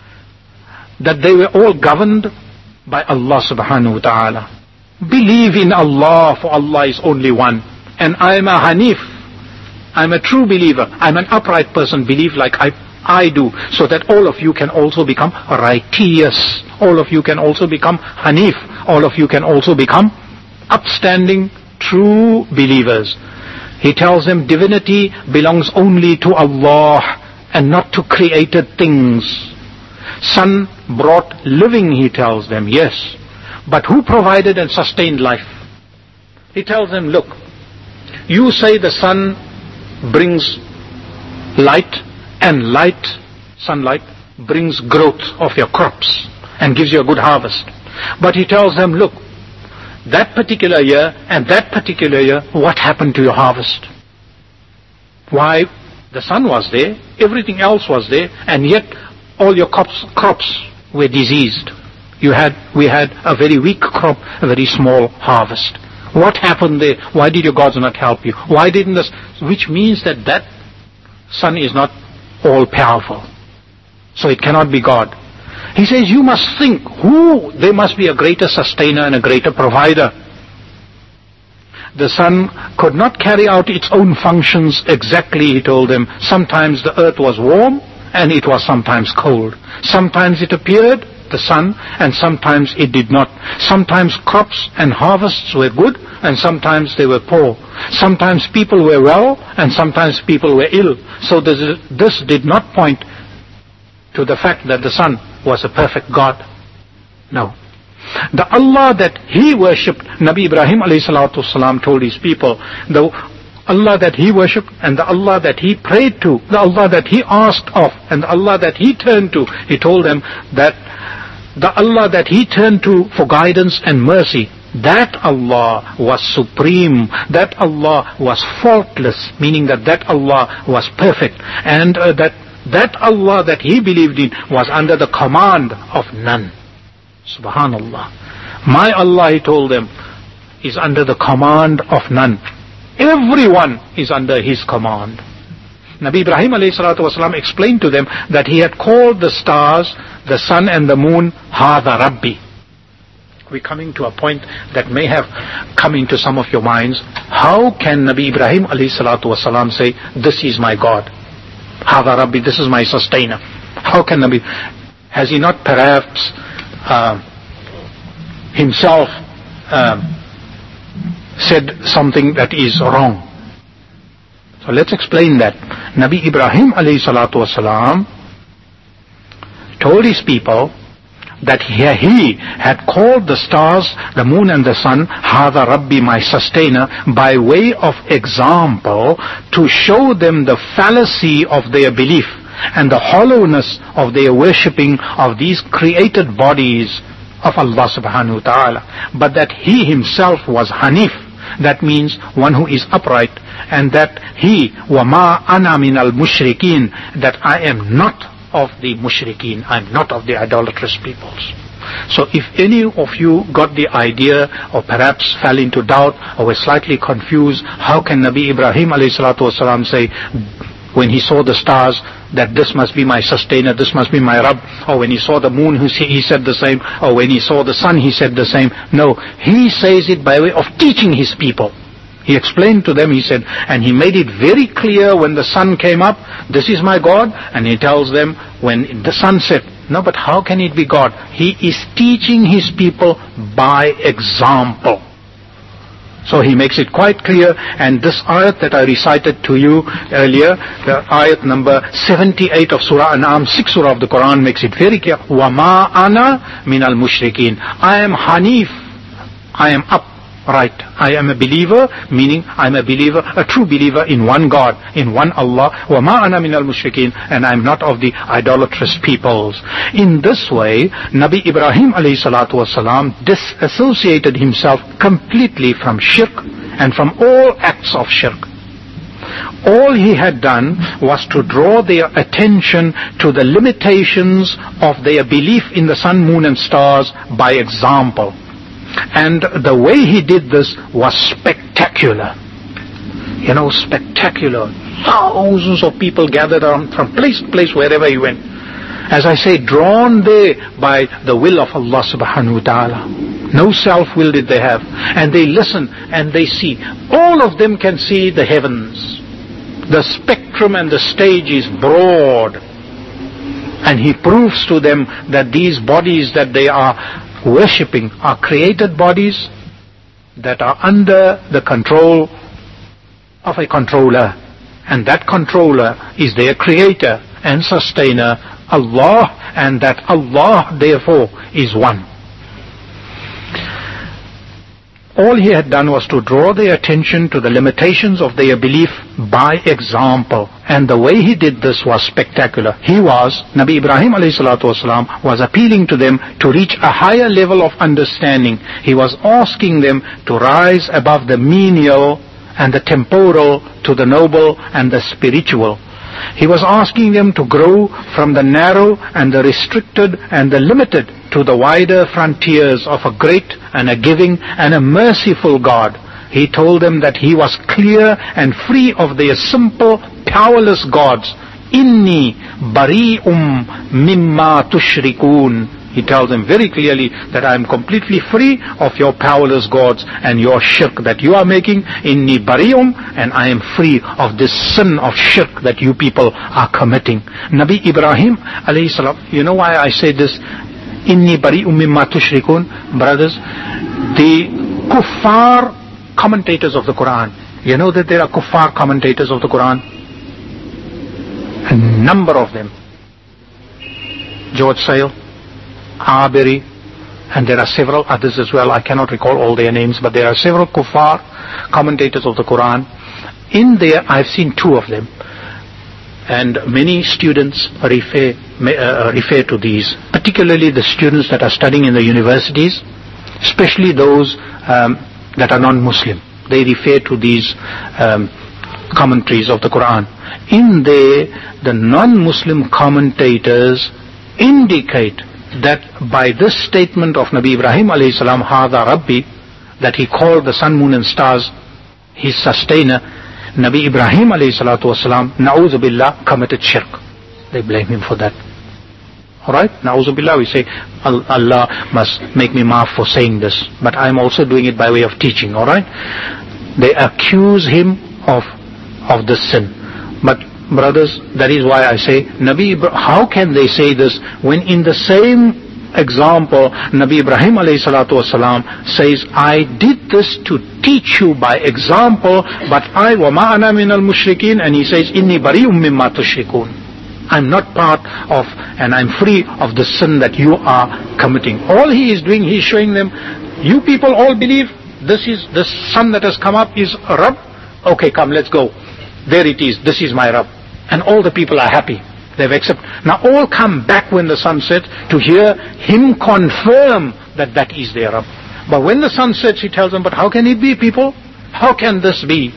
That they were all governed by Allah subhanahu wa ta'ala. Believe in Allah, for Allah is only one. And I am a Hanif. I'm a true believer. I'm an upright person. Believe like I do, so that all of you can also become righteous. All of you can also become Hanif. All of you can also become upstanding, true believers. He tells them divinity belongs only to Allah and not to created things. Sun brought living, he tells them, yes. But who provided and sustained life? He tells them, look, you say the sun brings light, and sunlight brings growth of your crops and gives you a good harvest. But he tells them, look, that particular year and that particular year, what happened to your harvest? Why, the sun was there, everything else was there, and yet all your crops were diseased. We had a very weak crop, a very small harvest. What happened there? Why did your gods not help you? Why didn't this? Which means that sun is not all powerful. So it cannot be God. He says, you must think, there must be a greater sustainer and a greater provider. The sun could not carry out its own functions exactly, he told them. Sometimes the earth was warm and it was sometimes cold. Sometimes it appeared, the sun, and sometimes it did not. Sometimes crops and harvests were good and sometimes they were poor. Sometimes people were well and sometimes people were ill. So this did not point to the fact that the sun was a perfect God. No. The Allah that he worshipped, Nabi Ibrahim alayhi salatu wasalam told his people, the Allah that he worshipped and the Allah that he prayed to, the Allah that he asked of and the Allah that he turned to, he told them that the Allah that he turned to for guidance and mercy, that Allah was supreme, that Allah was faultless, meaning that Allah was perfect, and that Allah that he believed in was under the command of none. Subhanallah. My Allah, he told them, is under the command of none. Everyone is under his command. Nabi Ibrahim alayhi salatu wasalam explained to them that he had called the stars, the sun and the moon, Hadha Rabbi. We're coming to a point that may have come into some of your minds. How can Nabi Ibrahim alayhi salatu wasalam say, this is my God? Hadha Rabbi, this is my sustainer. How can Nabi? Has he not perhaps himself said something that is wrong? So let's explain that. Nabi Ibrahim alayhi salatu wasalam told his people that he had called the stars, the moon and the sun, Hadha Rabbi, my sustainer, by way of example, to show them the fallacy of their belief and the hollowness of their worshipping of these created bodies of Allah subhanahu wa ta'ala. But that he himself was Hanif, That means one who is upright, and that he, وَمَا أَنَا مِنَ الْمُشْرِكِينَ, that I am not of the mushrikeen, I am not of the idolatrous peoples. So if any of you got the idea, or perhaps fell into doubt, or were slightly confused, how can Nabi Ibrahim ﷺ say, when he saw the stars, that this must be my sustainer, this must be my Rabb, or when he saw the moon, he said the same, or when he saw the sun, he said the same. No, he says it by way of teaching his people. He explained to them, he said, and he made it very clear when the sun came up, this is my God, and he tells them when the sun set, no, but how can it be God? He is teaching his people by example. So he makes it quite clear, and this ayat that I recited to you earlier, the ayat number 78 of Surah An'am, 6th Surah of the Quran, makes it very clear. وَمَا أَنَا مِنَ الْمُشْرِكِينَ. I am Hanif. I am upright. I am a believer, meaning I am a believer, a true believer in one God, in one Allah. وَمَا أَنَا مِنَ الْمُشْرِكِينَ. And I am not of the idolatrous peoples. In this way, Nabi Ibrahim ﷺ disassociated himself completely from shirk and from all acts of shirk. All he had done was to draw their attention to the limitations of their belief in the sun, moon and stars by example. And the way he did this was spectacular. You know, spectacular. Thousands of people gathered around from place to place wherever he went. As I say, drawn there by the will of Allah subhanahu wa ta'ala. No self-will did they have. And they listen and they see. All of them can see the heavens. The spectrum and the stage is broad. And he proves to them that these bodies that they are worshipping are created bodies that are under the control of a controller, and that controller is their creator and sustainer, Allah, and that Allah therefore is one. All he had done was to draw their attention to the limitations of their belief by example. And the way he did this was spectacular. Nabi Ibrahim ﷺ was appealing to them to reach a higher level of understanding. He was asking them to rise above the menial and the temporal to the noble and the spiritual. He was asking them to grow from the narrow and the restricted and the limited to the wider frontiers of a great and a giving and a merciful God. He told them that he was clear and free of their simple, powerless gods. Inni bari'um mimma tushrikun. He tells them very clearly that I am completely free of your powerless gods and your shirk that you are making. Inni bari'um, and I am free of this sin of shirk that you people are committing. Nabi Ibrahim alayhi salam, you know why I say this? Inni bari'um mimma tushrikun, brothers. The kuffar commentators of the Quran, you know that there are kuffar commentators of the Quran? A number of them. George Sale, Abiri, and there are several others as well. I cannot recall all their names, but there are several kuffar commentators of the Quran. In there, I've seen two of them. And many students refer to these, particularly the students that are studying in the universities, especially those that are non-Muslim. They refer to these commentaries of the Quran. In there, the non-Muslim commentators indicate that by this statement of Nabi Ibrahim alayhi salam, Hada Rabbi, that he called the sun, moon and stars his sustainer, Nabi Ibrahim alayhi salatu wasalam, na'udhu billah, committed shirk. They blame him for that. Alright? Na'udhu billah, we say, Allah must make me maaf for saying this, but I am also doing it by way of teaching. Alright? They accuse him of this sin. But brothers, that is why I say, how can they say this when in the same example, Nabi Ibrahim alayhi salatu wasalam says, I did this to teach you by example, but I, وَمَا أَنَا مِنَ الْمُشْرِكِينَ, and he says, إِنِّي بَرِيءٌ مِّمَّا تُشْرِكُونَ. I'm not part of, and I'm free of the sin that you are committing. All he is doing, he is showing them, you people all believe this sun that has come up is Rabb? Okay, come, let's go. There it is, this is my Rabb. And all the people are happy. They've accepted. Now all come back when the sun sets to hear him confirm that that is their Rabb. But when the sun sets, he tells them, but how can it be, people? How can this be?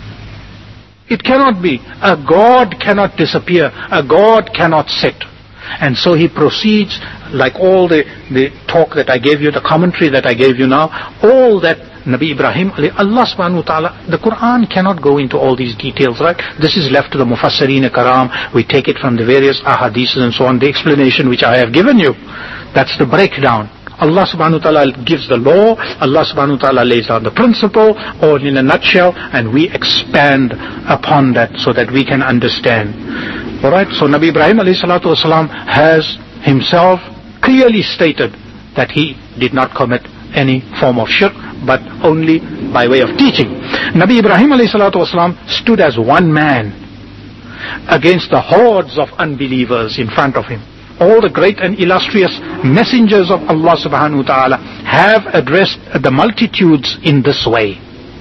It cannot be. A God cannot disappear. A God cannot sit. And so he proceeds, like all the talk that I gave you, the commentary that I gave you now, all that Nabi Ibrahim, Allah subhanahu wa ta'ala, the Quran cannot go into all these details, right? This is left to the Mufassirin Karam. We take it from the various ahadiths and so on, the explanation which I have given you. That's the breakdown. Allah subhanahu wa ta'ala gives the law, Allah subhanahu wa ta'ala lays down the principle, all in a nutshell, and we expand upon that so that we can understand. Alright, so Nabi Ibrahim alayhi salatu wasalam has himself clearly stated that he did not commit any form of shirk, but only by way of teaching. Nabi Ibrahim alayhi salatu wasalam stood as one man against the hordes of unbelievers in front of him. All the great and illustrious messengers of Allah subhanahu wa ta'ala have addressed the multitudes in this way.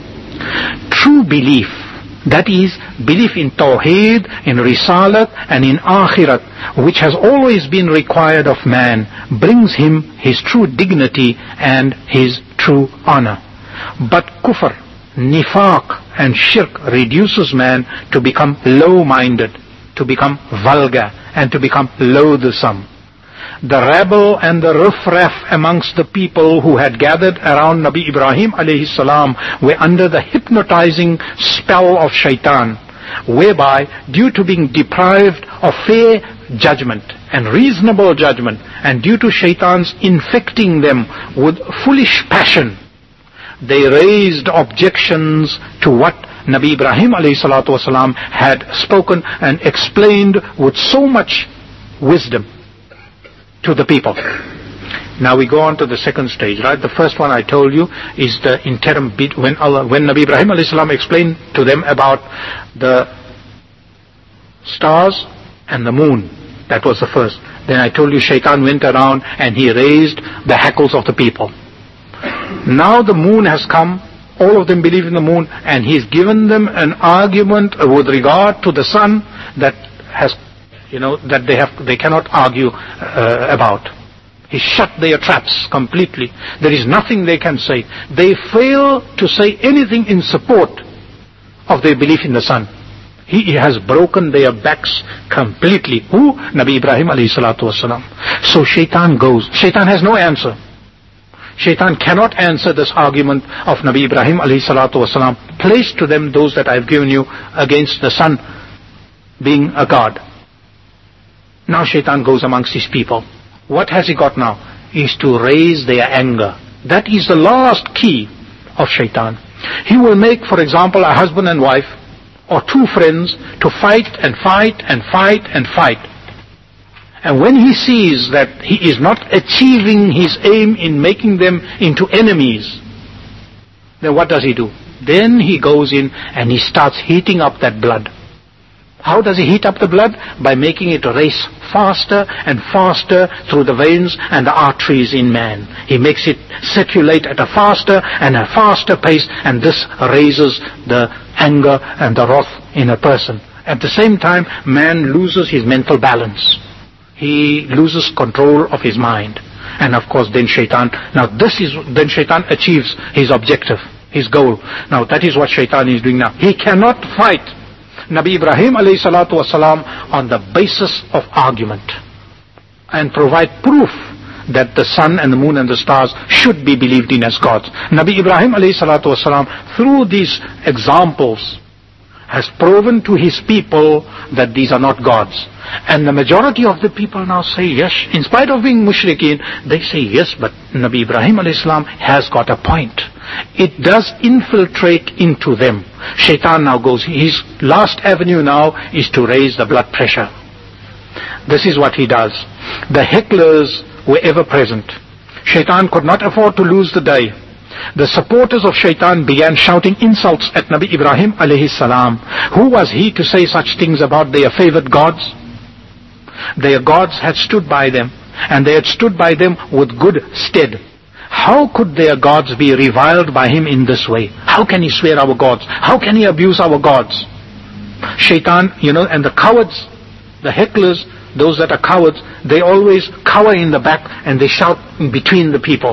True belief, that is, belief in Tawheed, in Risalat and in Akhirat, which has always been required of man, brings him his true dignity and his true honor. But kufr, nifaq and shirk reduces man to become low-minded, to become vulgar, and to become loathsome. The rabble and the riffraff amongst the people who had gathered around Nabi Ibrahim alayhi salam were under the hypnotizing spell of shaitan, whereby, due to being deprived of fair judgment and reasonable judgment, and due to shaitan's infecting them with foolish passion, they raised objections to what Nabi Ibrahim alayhi salatu wasalam had spoken and explained with so much wisdom to the people. Now we go on to the second stage, right? The first one I told you is the interim bit when Nabi Ibrahim alayhi salam explained to them about the stars and the moon. That was the first. Then I told you shaitan went around and he raised the hackles of the people. Now the moon has come. All of them believe in the moon, and he's given them an argument with regard to the sun that has, that they cannot argue about. He shut their traps completely. There is nothing they can say. They fail to say anything in support of their belief in the sun. He has broken their backs completely. Who? Nabi Ibrahim alayhi salatu wasalam. So shaitan goes. Shaitan has no answer. Shaitan cannot answer this argument of Nabi Ibrahim alayhi salatu wasalam. Place to them those that I have given you against the sun being a god. Now shaitan goes amongst his people. What has he got now? Is to raise their anger. That is the last key of shaitan. He will make, for example, a husband and wife or two friends to fight and fight and fight and fight. And when he sees that he is not achieving his aim in making them into enemies, then what does he do? Then he goes in and he starts heating up that blood. How does he heat up the blood? By making it race faster and faster through the veins and the arteries in man. He makes it circulate at a faster and a faster pace, and this raises the anger and the wrath in a person. At the same time, man loses his mental balance. He loses control of his mind. And of course then shaitan achieves his objective, his goal. Now that is what shaitan is doing now. He cannot fight Nabi Ibrahim alayhi salatu wasalam on the basis of argument and provide proof that the sun and the moon and the stars should be believed in as gods. Nabi Ibrahim alayhi salatu wasalam, through these examples, has proven to his people that these are not gods. And the majority of the people now say yes. In spite of being mushrikeen, they say yes, but Nabi Ibrahim alayhi salam has got a point. It does infiltrate into them. Shaitan now goes, his last avenue now is to raise the blood pressure. This is what he does. The hecklers were ever present. Shaitan could not afford to lose the day. The supporters of shaitan began shouting insults at Nabi Ibrahim alayhi salam. Who was he to say such things about their favored gods? Their gods had stood by them, and they had stood by them with good stead. How could their gods be reviled by him in this way? How can he swear our gods? How can he abuse our gods? Shaitan, and the cowards, the hecklers, those that are cowards, they always cower in the back and they shout in between the people.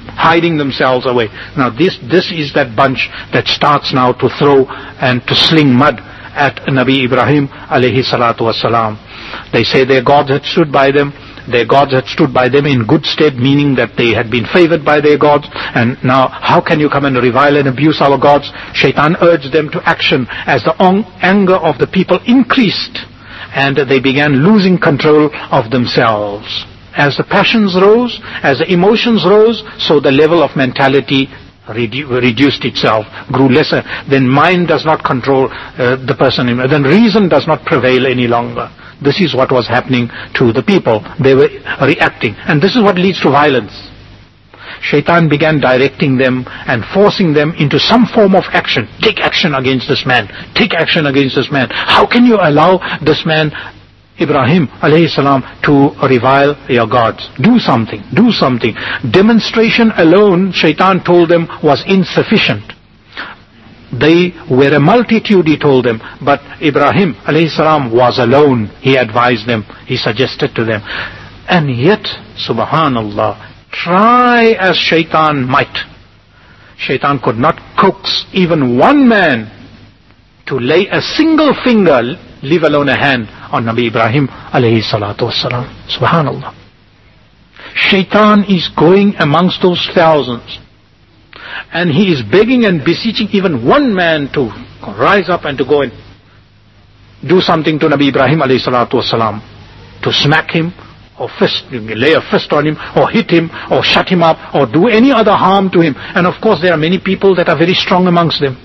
hiding themselves away. Now this is that bunch that starts now to throw and to sling mud at Nabi Ibrahim alayhi salatu wasalam. They say their gods had stood by them. Their gods had stood by them in good stead, meaning that they had been favored by their gods. And now, how can you come and revile and abuse our gods? Shaitan urged them to action as the anger of the people increased, and they began losing control of themselves. As the passions rose, as the emotions rose, so the level of mentality reduced itself, grew lesser. Then mind does not control the person, then reason does not prevail any longer. This is what was happening to the people. They were reacting. And this is what leads to violence. Shaitan began directing them and forcing them into some form of action. Take action against this man. Take action against this man. How can you allow this man, Ibrahim alayhi salam, to revile your gods? Do something. Do something. Demonstration alone, Shaitan told them, was insufficient. They were a multitude, he told them, but Ibrahim alayhi salam was alone. He advised them, he suggested to them. And yet, subhanallah, try as Shaitan might, Shaitan could not coax even one man to lay a single finger, leave alone a hand, on Nabi Ibrahim alayhi salatu wasalam. Subhanallah. Shaitan is going amongst those thousands, and he is begging and beseeching even one man to rise up and to go and do something to Nabi Ibrahim alayhi salatu wasalam, to smack him, or lay a fist on him, or hit him, or shut him up, or do any other harm to him. And of course there are many people that are very strong amongst them.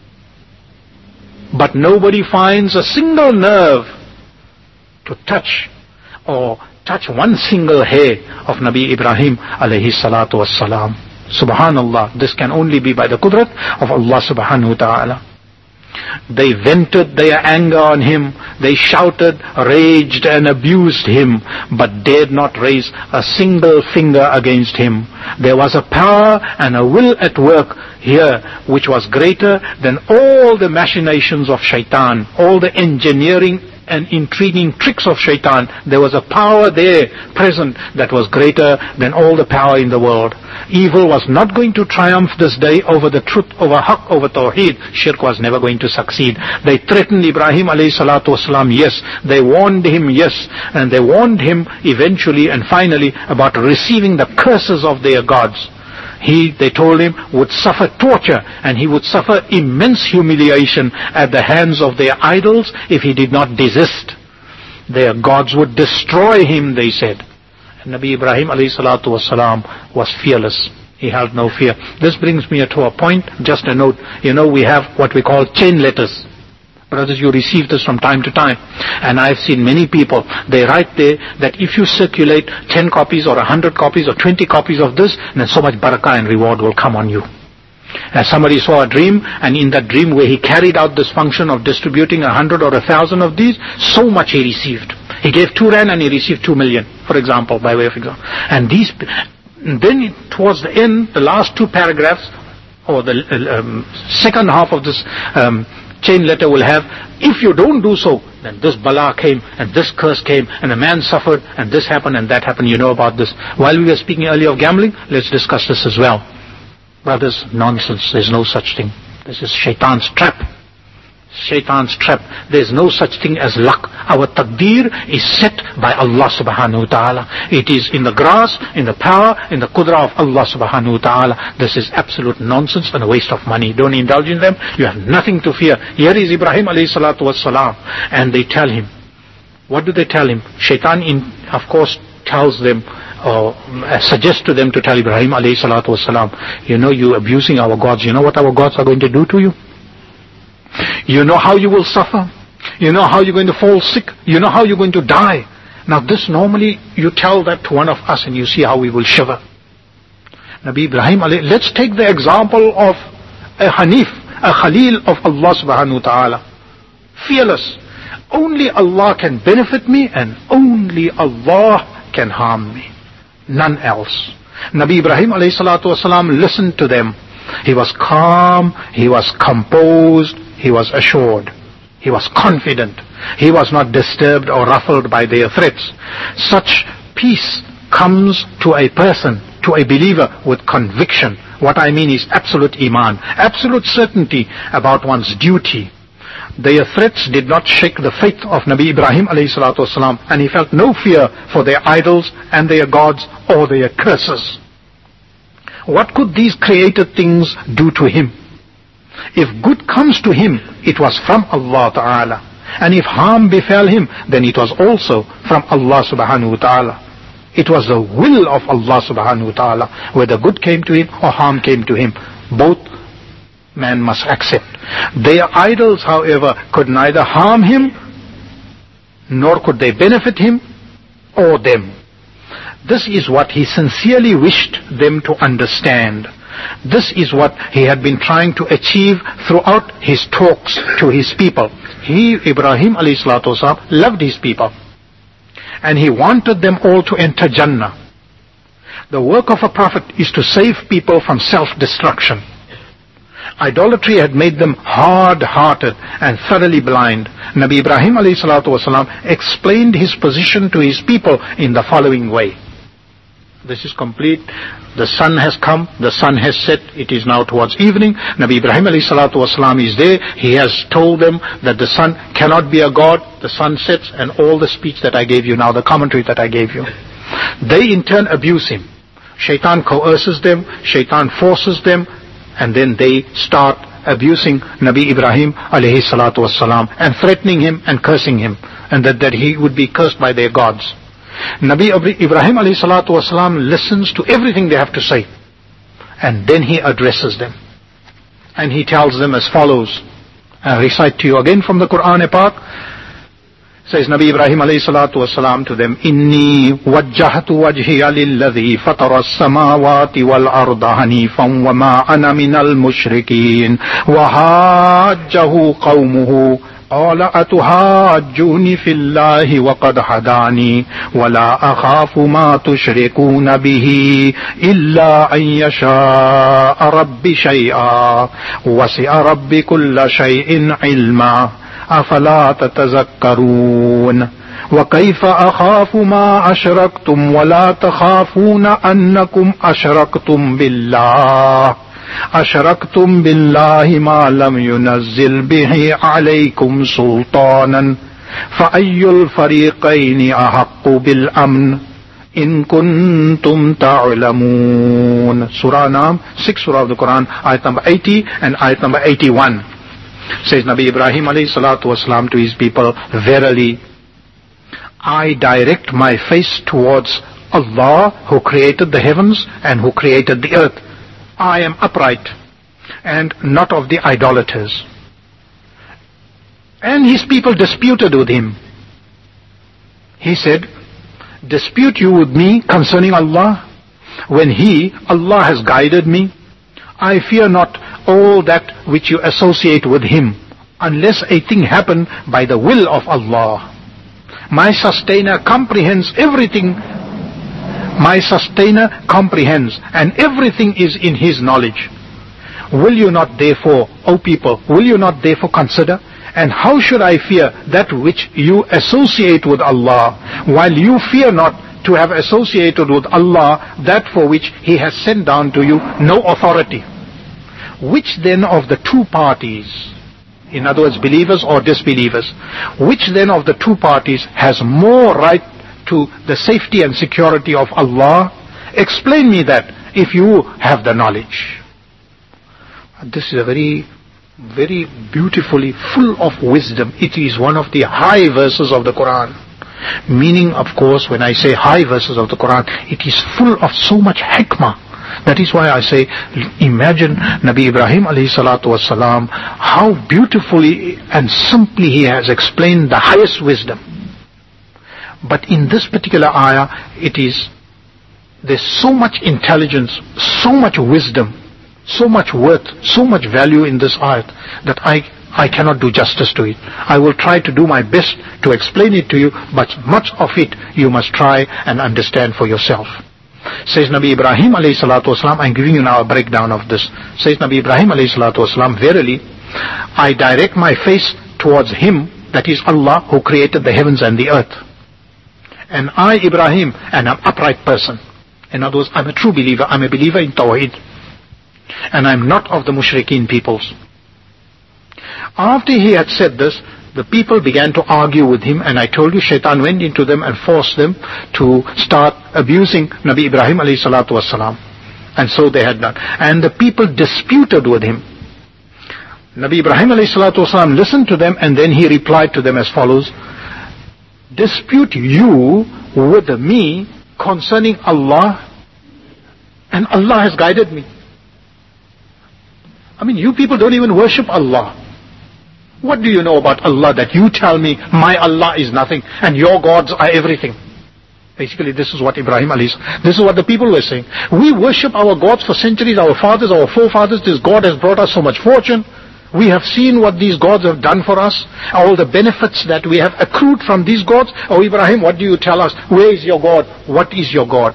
But nobody finds a single nerve to touch one single hair of Nabi Ibrahim alayhi salatu wassalam. Subhanallah, this can only be by the qudrat of Allah subhanahu wa ta'ala. They vented their anger on him. They shouted, raged and abused him, but dared not raise a single finger against him. There was a power and a will at work here which was greater than all the machinations of Shaitan, all the engineering and intriguing tricks of Shaitan. There was a power there present that was greater than all the power in the world. Evil was not going to triumph this day over the truth, over haqq, over tawheed. Shirk was never going to succeed. They threatened Ibrahim alayhi salatu wasalam, yes. They warned him, yes. And they warned him eventually and finally about receiving the curses of their gods. They told him, would suffer torture, and he would suffer immense humiliation at the hands of their idols if he did not desist. Their gods would destroy him, they said. And Nabi Ibrahim alayhi salatu wasalam was fearless. He held no fear. This brings me to a point, just a note. We have what we call chain letters. Brothers, you receive this from time to time. And I've seen many people, they write there that if you circulate 10 copies or 100 copies or 20 copies of this, then so much barakah and reward will come on you. As somebody saw a dream, and in that dream where he carried out this function of distributing 100 or 1,000 of these, so much he received. He gave 2 rand and he received 2 million, for example, by way of example. And then towards the end, the last 2 paragraphs, or the second half of this chain letter will have, if you don't do so, then this bala came, and this curse came, and a man suffered, and this happened, and that happened. You know about this. While we were speaking earlier of gambling, let's discuss this as well. Brothers, nonsense. There's no such thing. This is Shaitan's trap. Shaitan's trap. There's no such thing as luck. Our taqdeer is set by Allah subhanahu wa ta'ala. It is in the grasp, in the power, in the qudra of Allah subhanahu wa ta'ala. This is absolute nonsense and a waste of money. Don't indulge in them. You have nothing to fear. Here is Ibrahim alayhi salatu wassalam. And they tell him. What do they tell him? Shaitan, of course, tells them, or suggests to them to tell Ibrahim alayhi salatu wassalam, you're abusing our gods. You know what our gods are going to do to you? You know how you will suffer. You know how you're going to fall sick. You know how you're going to die. Now this normally, you tell that to one of us and you see how we will shiver. Nabi Ibrahim, let's take the example of a Hanif, a Khalil of Allah subhanahu wa ta'ala. Fearless. Only Allah can benefit me and only Allah can harm me. None else. Nabi Ibrahim alayhi salatu wasalam listened to them. He was calm, he was composed, he was assured, he was confident, he was not disturbed or ruffled by their threats. Such peace comes to a person to a believer with conviction. What I mean is absolute iman, absolute certainty about one's duty. Their threats did not shake the faith of Nabi Ibrahim alayhi salatu wasalam, and he felt no fear for their idols and their gods or their curses. What could these created things do to him? If good comes to him, it was from Allah Ta'ala. And if harm befell him, then it was also from Allah Subhanahu wa Ta'ala. It was the will of Allah Subhanahu wa Ta'ala, whether good came to him or harm came to him. Both man must accept. Their idols, however, could neither harm him, nor could they benefit him or them. This is what he sincerely wished them to understand. This is what he had been trying to achieve throughout his talks to his people. He, Ibrahim alayhi salatu wasalam, loved his people. And he wanted them all to enter Jannah. The work of a prophet is to save people from self-destruction. Idolatry had made them hard-hearted and thoroughly blind. Nabi Ibrahim alayhi salatu wasalam explained his position to his people in the following way. This is complete. The sun has come, the sun has set, it is now towards evening. Nabi Ibrahim alayhi salatu wasalam is there. He has told them that the sun cannot be a god. The sun sets, and all the speech that I gave you now, the commentary that I gave you. They in turn abuse him. Shaitan coerces them, Shaitan forces them, and then they start abusing Nabi Ibrahim alayhi salatu wasalam and threatening him and cursing him, and that he would be cursed by their gods. Nabi Ibrahim alayhi salatu wasalam listens to everything they have to say, and then he addresses them. And he tells them as follows. I recite to you again from the Quran Pak. Says Nabi Ibrahim alayhi salatu wasalam to them, Inni wajjahtu wajhiya lilladhi fatara as-samawati wal arda hanifan wa ma ana minal mushrikeen wa hajjahu qawmuhu قال أتهاجوني في الله وقد هداني ولا أخاف ما تشركون به إلا أن يشاء ربي شيئا وسع ربي كل شيء علما أفلا تتذكرون وكيف أخاف ما أشركتم ولا تخافون أنكم أشركتم بالله ما لم ينزل به عليكم سلطانا فأي الفريقين أحق بالأمن إن كنتم تعلمون. Surah Nam, 6th Surah of the Quran, ayat number 80 and ayat number 81. Says Nabi Ibrahim alayhi salatu wasalam to his people, Verily, I direct my face towards Allah who created the heavens and who created the earth. I am upright and not of the idolaters. And his people disputed with him. He said, dispute you with me concerning Allah when Allah has guided me? I fear not all that which you associate with him, unless a thing happen by the will of Allah. My sustainer comprehends everything. My sustainer comprehends, and everything is in his knowledge. Will you not therefore, O people, will you not therefore consider? And how should I fear that which you associate with Allah, while you fear not to have associated with Allah that for which He has sent down to you no authority? Which then of the two parties, in other words, believers or disbelievers, which then of the two parties has more right to the safety and security of Allah? Explain me that, if you have the knowledge. This is a very, very beautifully full of wisdom. It is one of the high verses of the Quran. Meaning, of course, when I say high verses of the Quran, it is full of so much hikmah. That is why I say, imagine Nabi Ibrahim alayhi salatu wasalam, how beautifully and simply he has explained the highest wisdom. But in this particular ayah, there's so much intelligence, so much wisdom, so much worth, so much value in this ayat that I cannot do justice to it. I will try to do my best to explain it to you, but much of it you must try and understand for yourself. Says Nabi Ibrahim alayhi salatu wasalam, I'm giving you now a breakdown of this. Says Nabi Ibrahim alayhi salatu wasalam, Verily, I direct my face towards Him, that is Allah, who created the heavens and the earth. And I, Ibrahim, am an upright person. In other words, I'm a true believer. I'm a believer in Tawheed. And I'm not of the mushrikeen peoples. After he had said this, the people began to argue with him, and I told you Shaitan went into them and forced them to start abusing Nabi Ibrahim alayhi salatu wasalam. And so they had done. And the people disputed with him. Nabi Ibrahim alayhi salatu wasalam listened to them, and then he replied to them as follows: dispute you with me concerning Allah, and Allah has guided me. I mean, you people don't even worship Allah. What do you know about Allah that you tell me my Allah is nothing and your gods are everything? Basically, this is what this is what the people were saying. We worship our gods for centuries, our fathers, our forefathers. This God has brought us so much fortune. We have seen what these gods have done for us, all the benefits that we have accrued from these gods. Oh Ibrahim, what do you tell us? Where is your God? What is your God?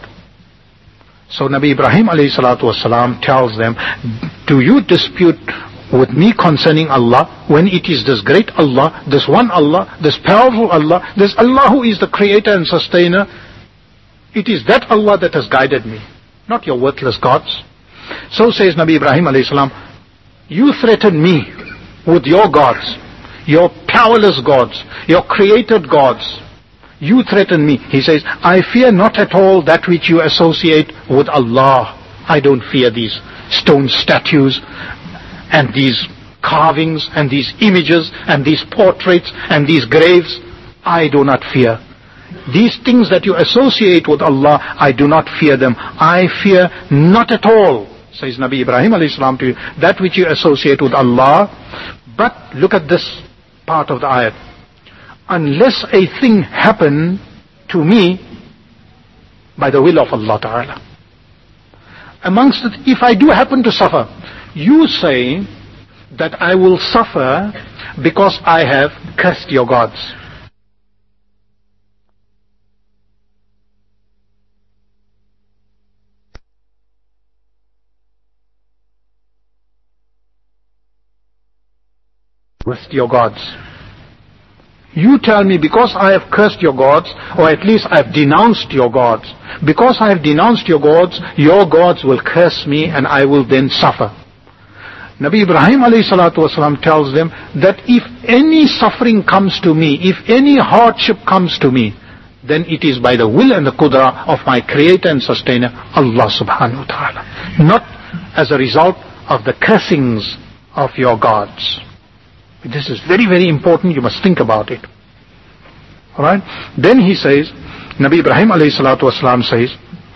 So Nabi Ibrahim alayhi salatu wasalam tells them, do you dispute with me concerning Allah when it is this great Allah, this one Allah, this powerful Allah, this Allah who is the creator and sustainer? It is that Allah that has guided me, not your worthless gods. So says Nabi Ibrahim alayhi salam, you threaten me with your gods, your powerless gods, your created gods. You threaten me. He says, I fear not at all that which you associate with Allah. I don't fear these stone statues and these carvings and these images and these portraits and these graves. I do not fear. These things that you associate with Allah, I do not fear them. I fear not at all, says Nabi Ibrahim alayhi salam to you, that which you associate with Allah. But look at this part of the ayat. Unless a thing happen to me by the will of Allah Ta'ala. Amongst it, if I do happen to suffer, you say that I will suffer because I have cursed your gods. With your gods. You tell me because I have cursed your gods, or at least I have denounced your gods. Because I have denounced your gods will curse me and I will then suffer. Nabi Ibrahim alayhi salatu wasalam tells them that if any suffering comes to me, if any hardship comes to me, then it is by the will and the qudra of my creator and sustainer, Allah subhanahu wa ta'ala. Not as a result of the cursings of your gods. This is very, very important. You must think about it. Alright? Then he says, Nabi Ibrahim alayhi salatu wasalam says,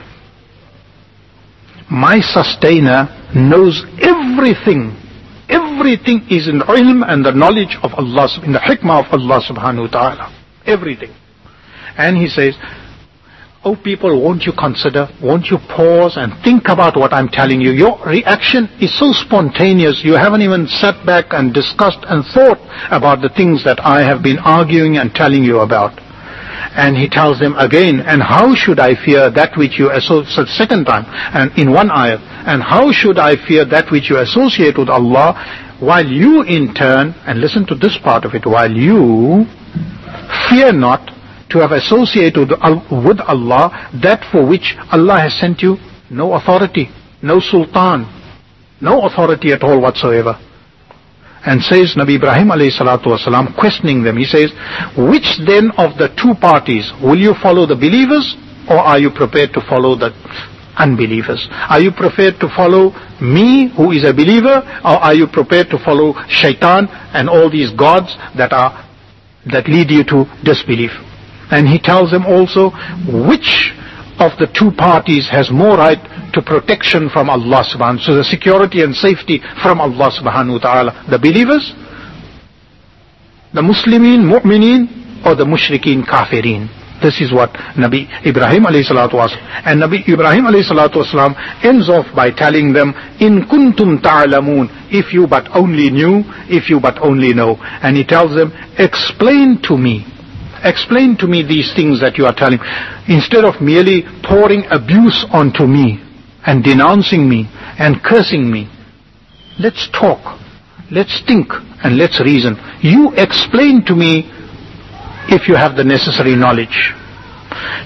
my sustainer knows everything. Everything is in the ilm and the knowledge of Allah, in the hikmah of Allah subhanahu wa ta'ala. Everything. And he says, oh people, won't you consider, won't you pause and think about what I'm telling you? Your reaction is so spontaneous, you haven't even sat back and discussed and thought about the things that I have been arguing and telling you about. And he tells them again, and how should I fear that which you associate, second time, and in one ayat, and how should I fear that which you associate with Allah, while you in turn, and listen to this part of it, while you fear not to have associated with Allah that for which Allah has sent you no authority, no sultan, no authority at all whatsoever. And says Nabi Ibrahim alayhi salatu wasalam, questioning them, he says, which then of the two parties, will you follow the believers or are you prepared to follow the unbelievers? Are you prepared to follow me who is a believer, or are you prepared to follow shaitan and all these gods that lead you to disbelief? And he tells them also, which of the two parties has more right to protection from Allah subhanahu wa ta'ala, so the security and safety from Allah subhanahu wa ta'ala, the believers, the Muslimin, mu'mineen, or the mushrikeen, kafirin. This is what Nabi Ibrahim alayhi salatu wasalam, and Nabi Ibrahim alayhi salatu wasalam ends off by telling them, in kuntum ta'lamun, if you but only knew, if you but only know. And he tells them, explain to me these things that you are telling, instead of merely pouring abuse onto me and denouncing me and cursing me. Let's talk, let's think, and let's reason. You explain to me if you have the necessary knowledge.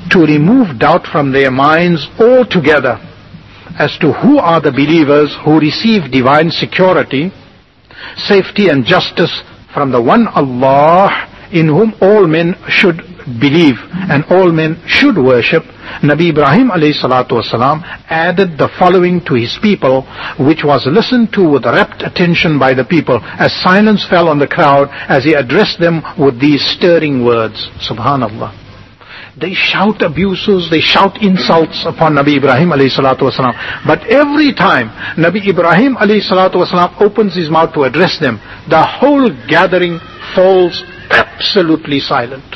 to remove doubt from their minds altogether as to who are the believers who receive divine security, safety and justice from the one Allah in whom all men should believe and all men should worship. Nabi Ibrahim alayhi salatu wasalam added the following to his people, which was listened to with rapt attention by the people, as silence fell on the crowd as he addressed them with these stirring words. Subhanallah. They shout abuses, they shout insults upon Nabi Ibrahim alayhi salatu wasalam. But every time Nabi Ibrahim alayhi salatu wasalam opens his mouth to address them, the whole gathering falls absolutely silent.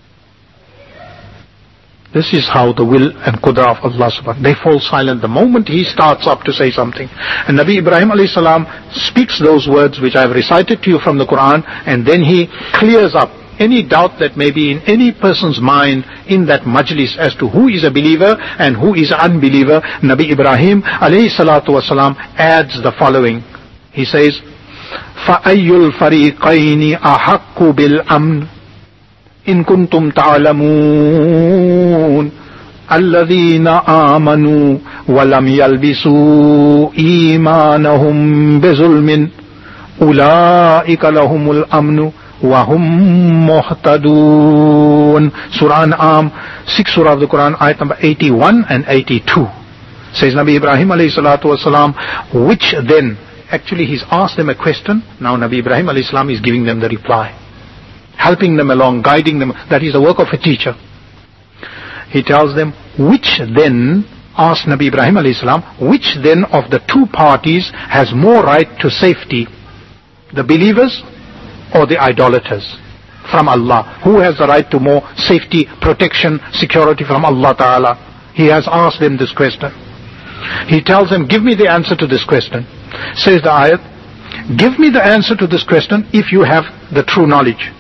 This is how the will and qudra of Allah subhanahu wa ta'ala. They fall silent the moment he starts up to say something. And Nabi Ibrahim alayhi salam speaks those words which I have recited to you from the Quran, and then he clears up any doubt that may be in any person's mind in that majlis as to who is a believer and who is an unbeliever. Nabi Ibrahim alayhi salatu wasalam adds the following. He says, فَأَيُّ الْفَرِيقَيْنِ أَحَقُّ بِالْأَمْنِ إِن كُنتُمْ تَعْلَمُونَ الَّذِينَ آمَنُوا وَلَمْ يَلْبِسُوا إِيمَانَهُمْ بِظُلْمٍ أُولَئِكَ لَهُمُ الْأَمْنُ وَهُمْ مُهْتَدُونَ. Surah An'am, 6th Surah of the Quran, ayat number 81 and 82. Says Nabi Ibrahim alayhi salatu wasalam, which then, actually he's asked them a question, now Nabi Ibrahim alayhi salam is giving them the reply, helping them along, guiding them. That is the work of a teacher. He tells them, which then, asked Nabi Ibrahim alayhi salam, which then of the two parties has more right to safety, the believers or the idolaters? From Allah. Who has the right to more safety, protection, security from Allah Ta'ala? He has asked them this question. He tells them, give me the answer to this question. Says the ayat, give me the answer to this question if you have the true knowledge.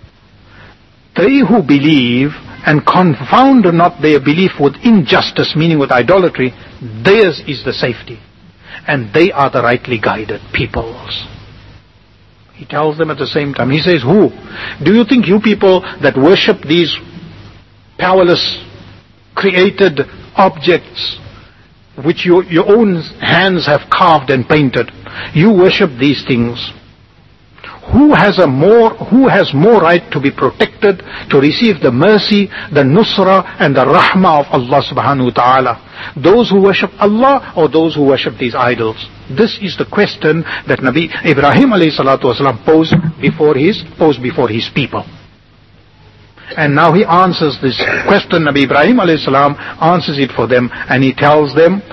They who believe and confound not their belief with injustice, meaning with idolatry, theirs is the safety. And they are the rightly guided peoples. He tells them at the same time, he says, who? Do you think you people that worship these powerless created objects which your own hands have carved and painted, you worship these things? Who has more right to be protected, to receive the mercy, the nusra and the rahmah of Allah subhanahu wa ta'ala? Those who worship Allah or those who worship these idols? This is the question that Nabi Ibrahim alayhi salatu wasalam posed before his people. And now he answers this question. Nabi Ibrahim alayhi salam answers it for them, and he tells them,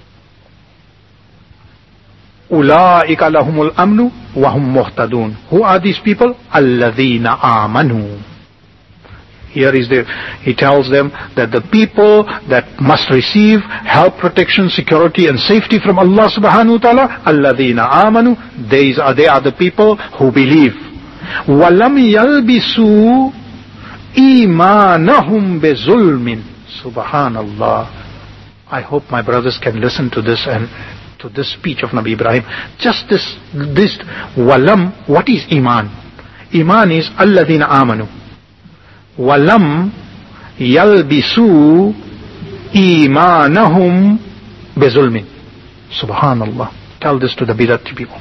أُولَٰئِكَ لَهُمُ الْأَمْنُ وَهُمْ مُهْتَدُونَ. Who are these people? الَّذِينَ آمَنُوا. He tells them that the people that must receive help, protection, security and safety from Allah subhanahu wa ta'ala, الَّذِينَ آمَنُوا, they are the people who believe. وَلَمْ يَلْبِسُوا إِيمَانَهُمْ بِظُلْمٍ. Subhanallah. I hope my brothers can listen to this and to this speech of Nabi Ibrahim. Just this walam, what is iman? Iman is alladhina amanu. Walam yalbisu imanahum bizulmin. Subhanallah. Tell this to the Bid'ati people.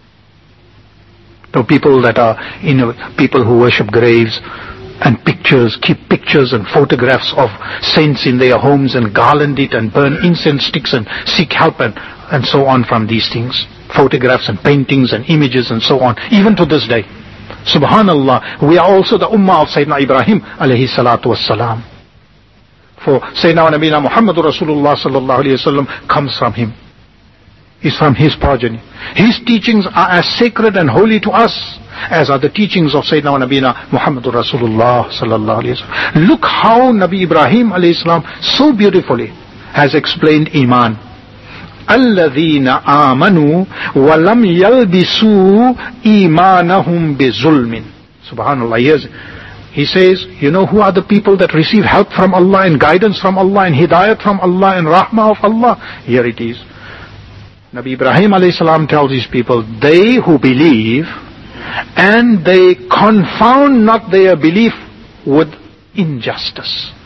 To people that are, people who worship graves and pictures, keep pictures and photographs of saints in their homes and garland it and burn incense sticks and seek help and so on from these things. Photographs and paintings and images and so on. Even to this day. Subhanallah. We are also the ummah of Sayyidina Ibrahim alayhi salatu wassalam. For Sayyidina Nabina Muhammadur Rasulullah sallallahu alayhi wasallam comes from him. Is from his progeny. His teachings are as sacred and holy to us as are the teachings of Sayyidina Nabina Muhammadur Rasulullah sallallahu alayhi wasallam. Look how Nabi Ibrahim alayhi salam so beautifully has explained iman. Alladhina amanu wa lam yalbisu imanahum bizulmin. Subhanallah. He says, you know who are the people that receive help from Allah and guidance from Allah and hidayat from Allah and rahmah of Allah? Here it is. Nabi Ibrahim alayhi salam tells his people, they who believe and they confound not their belief with injustice.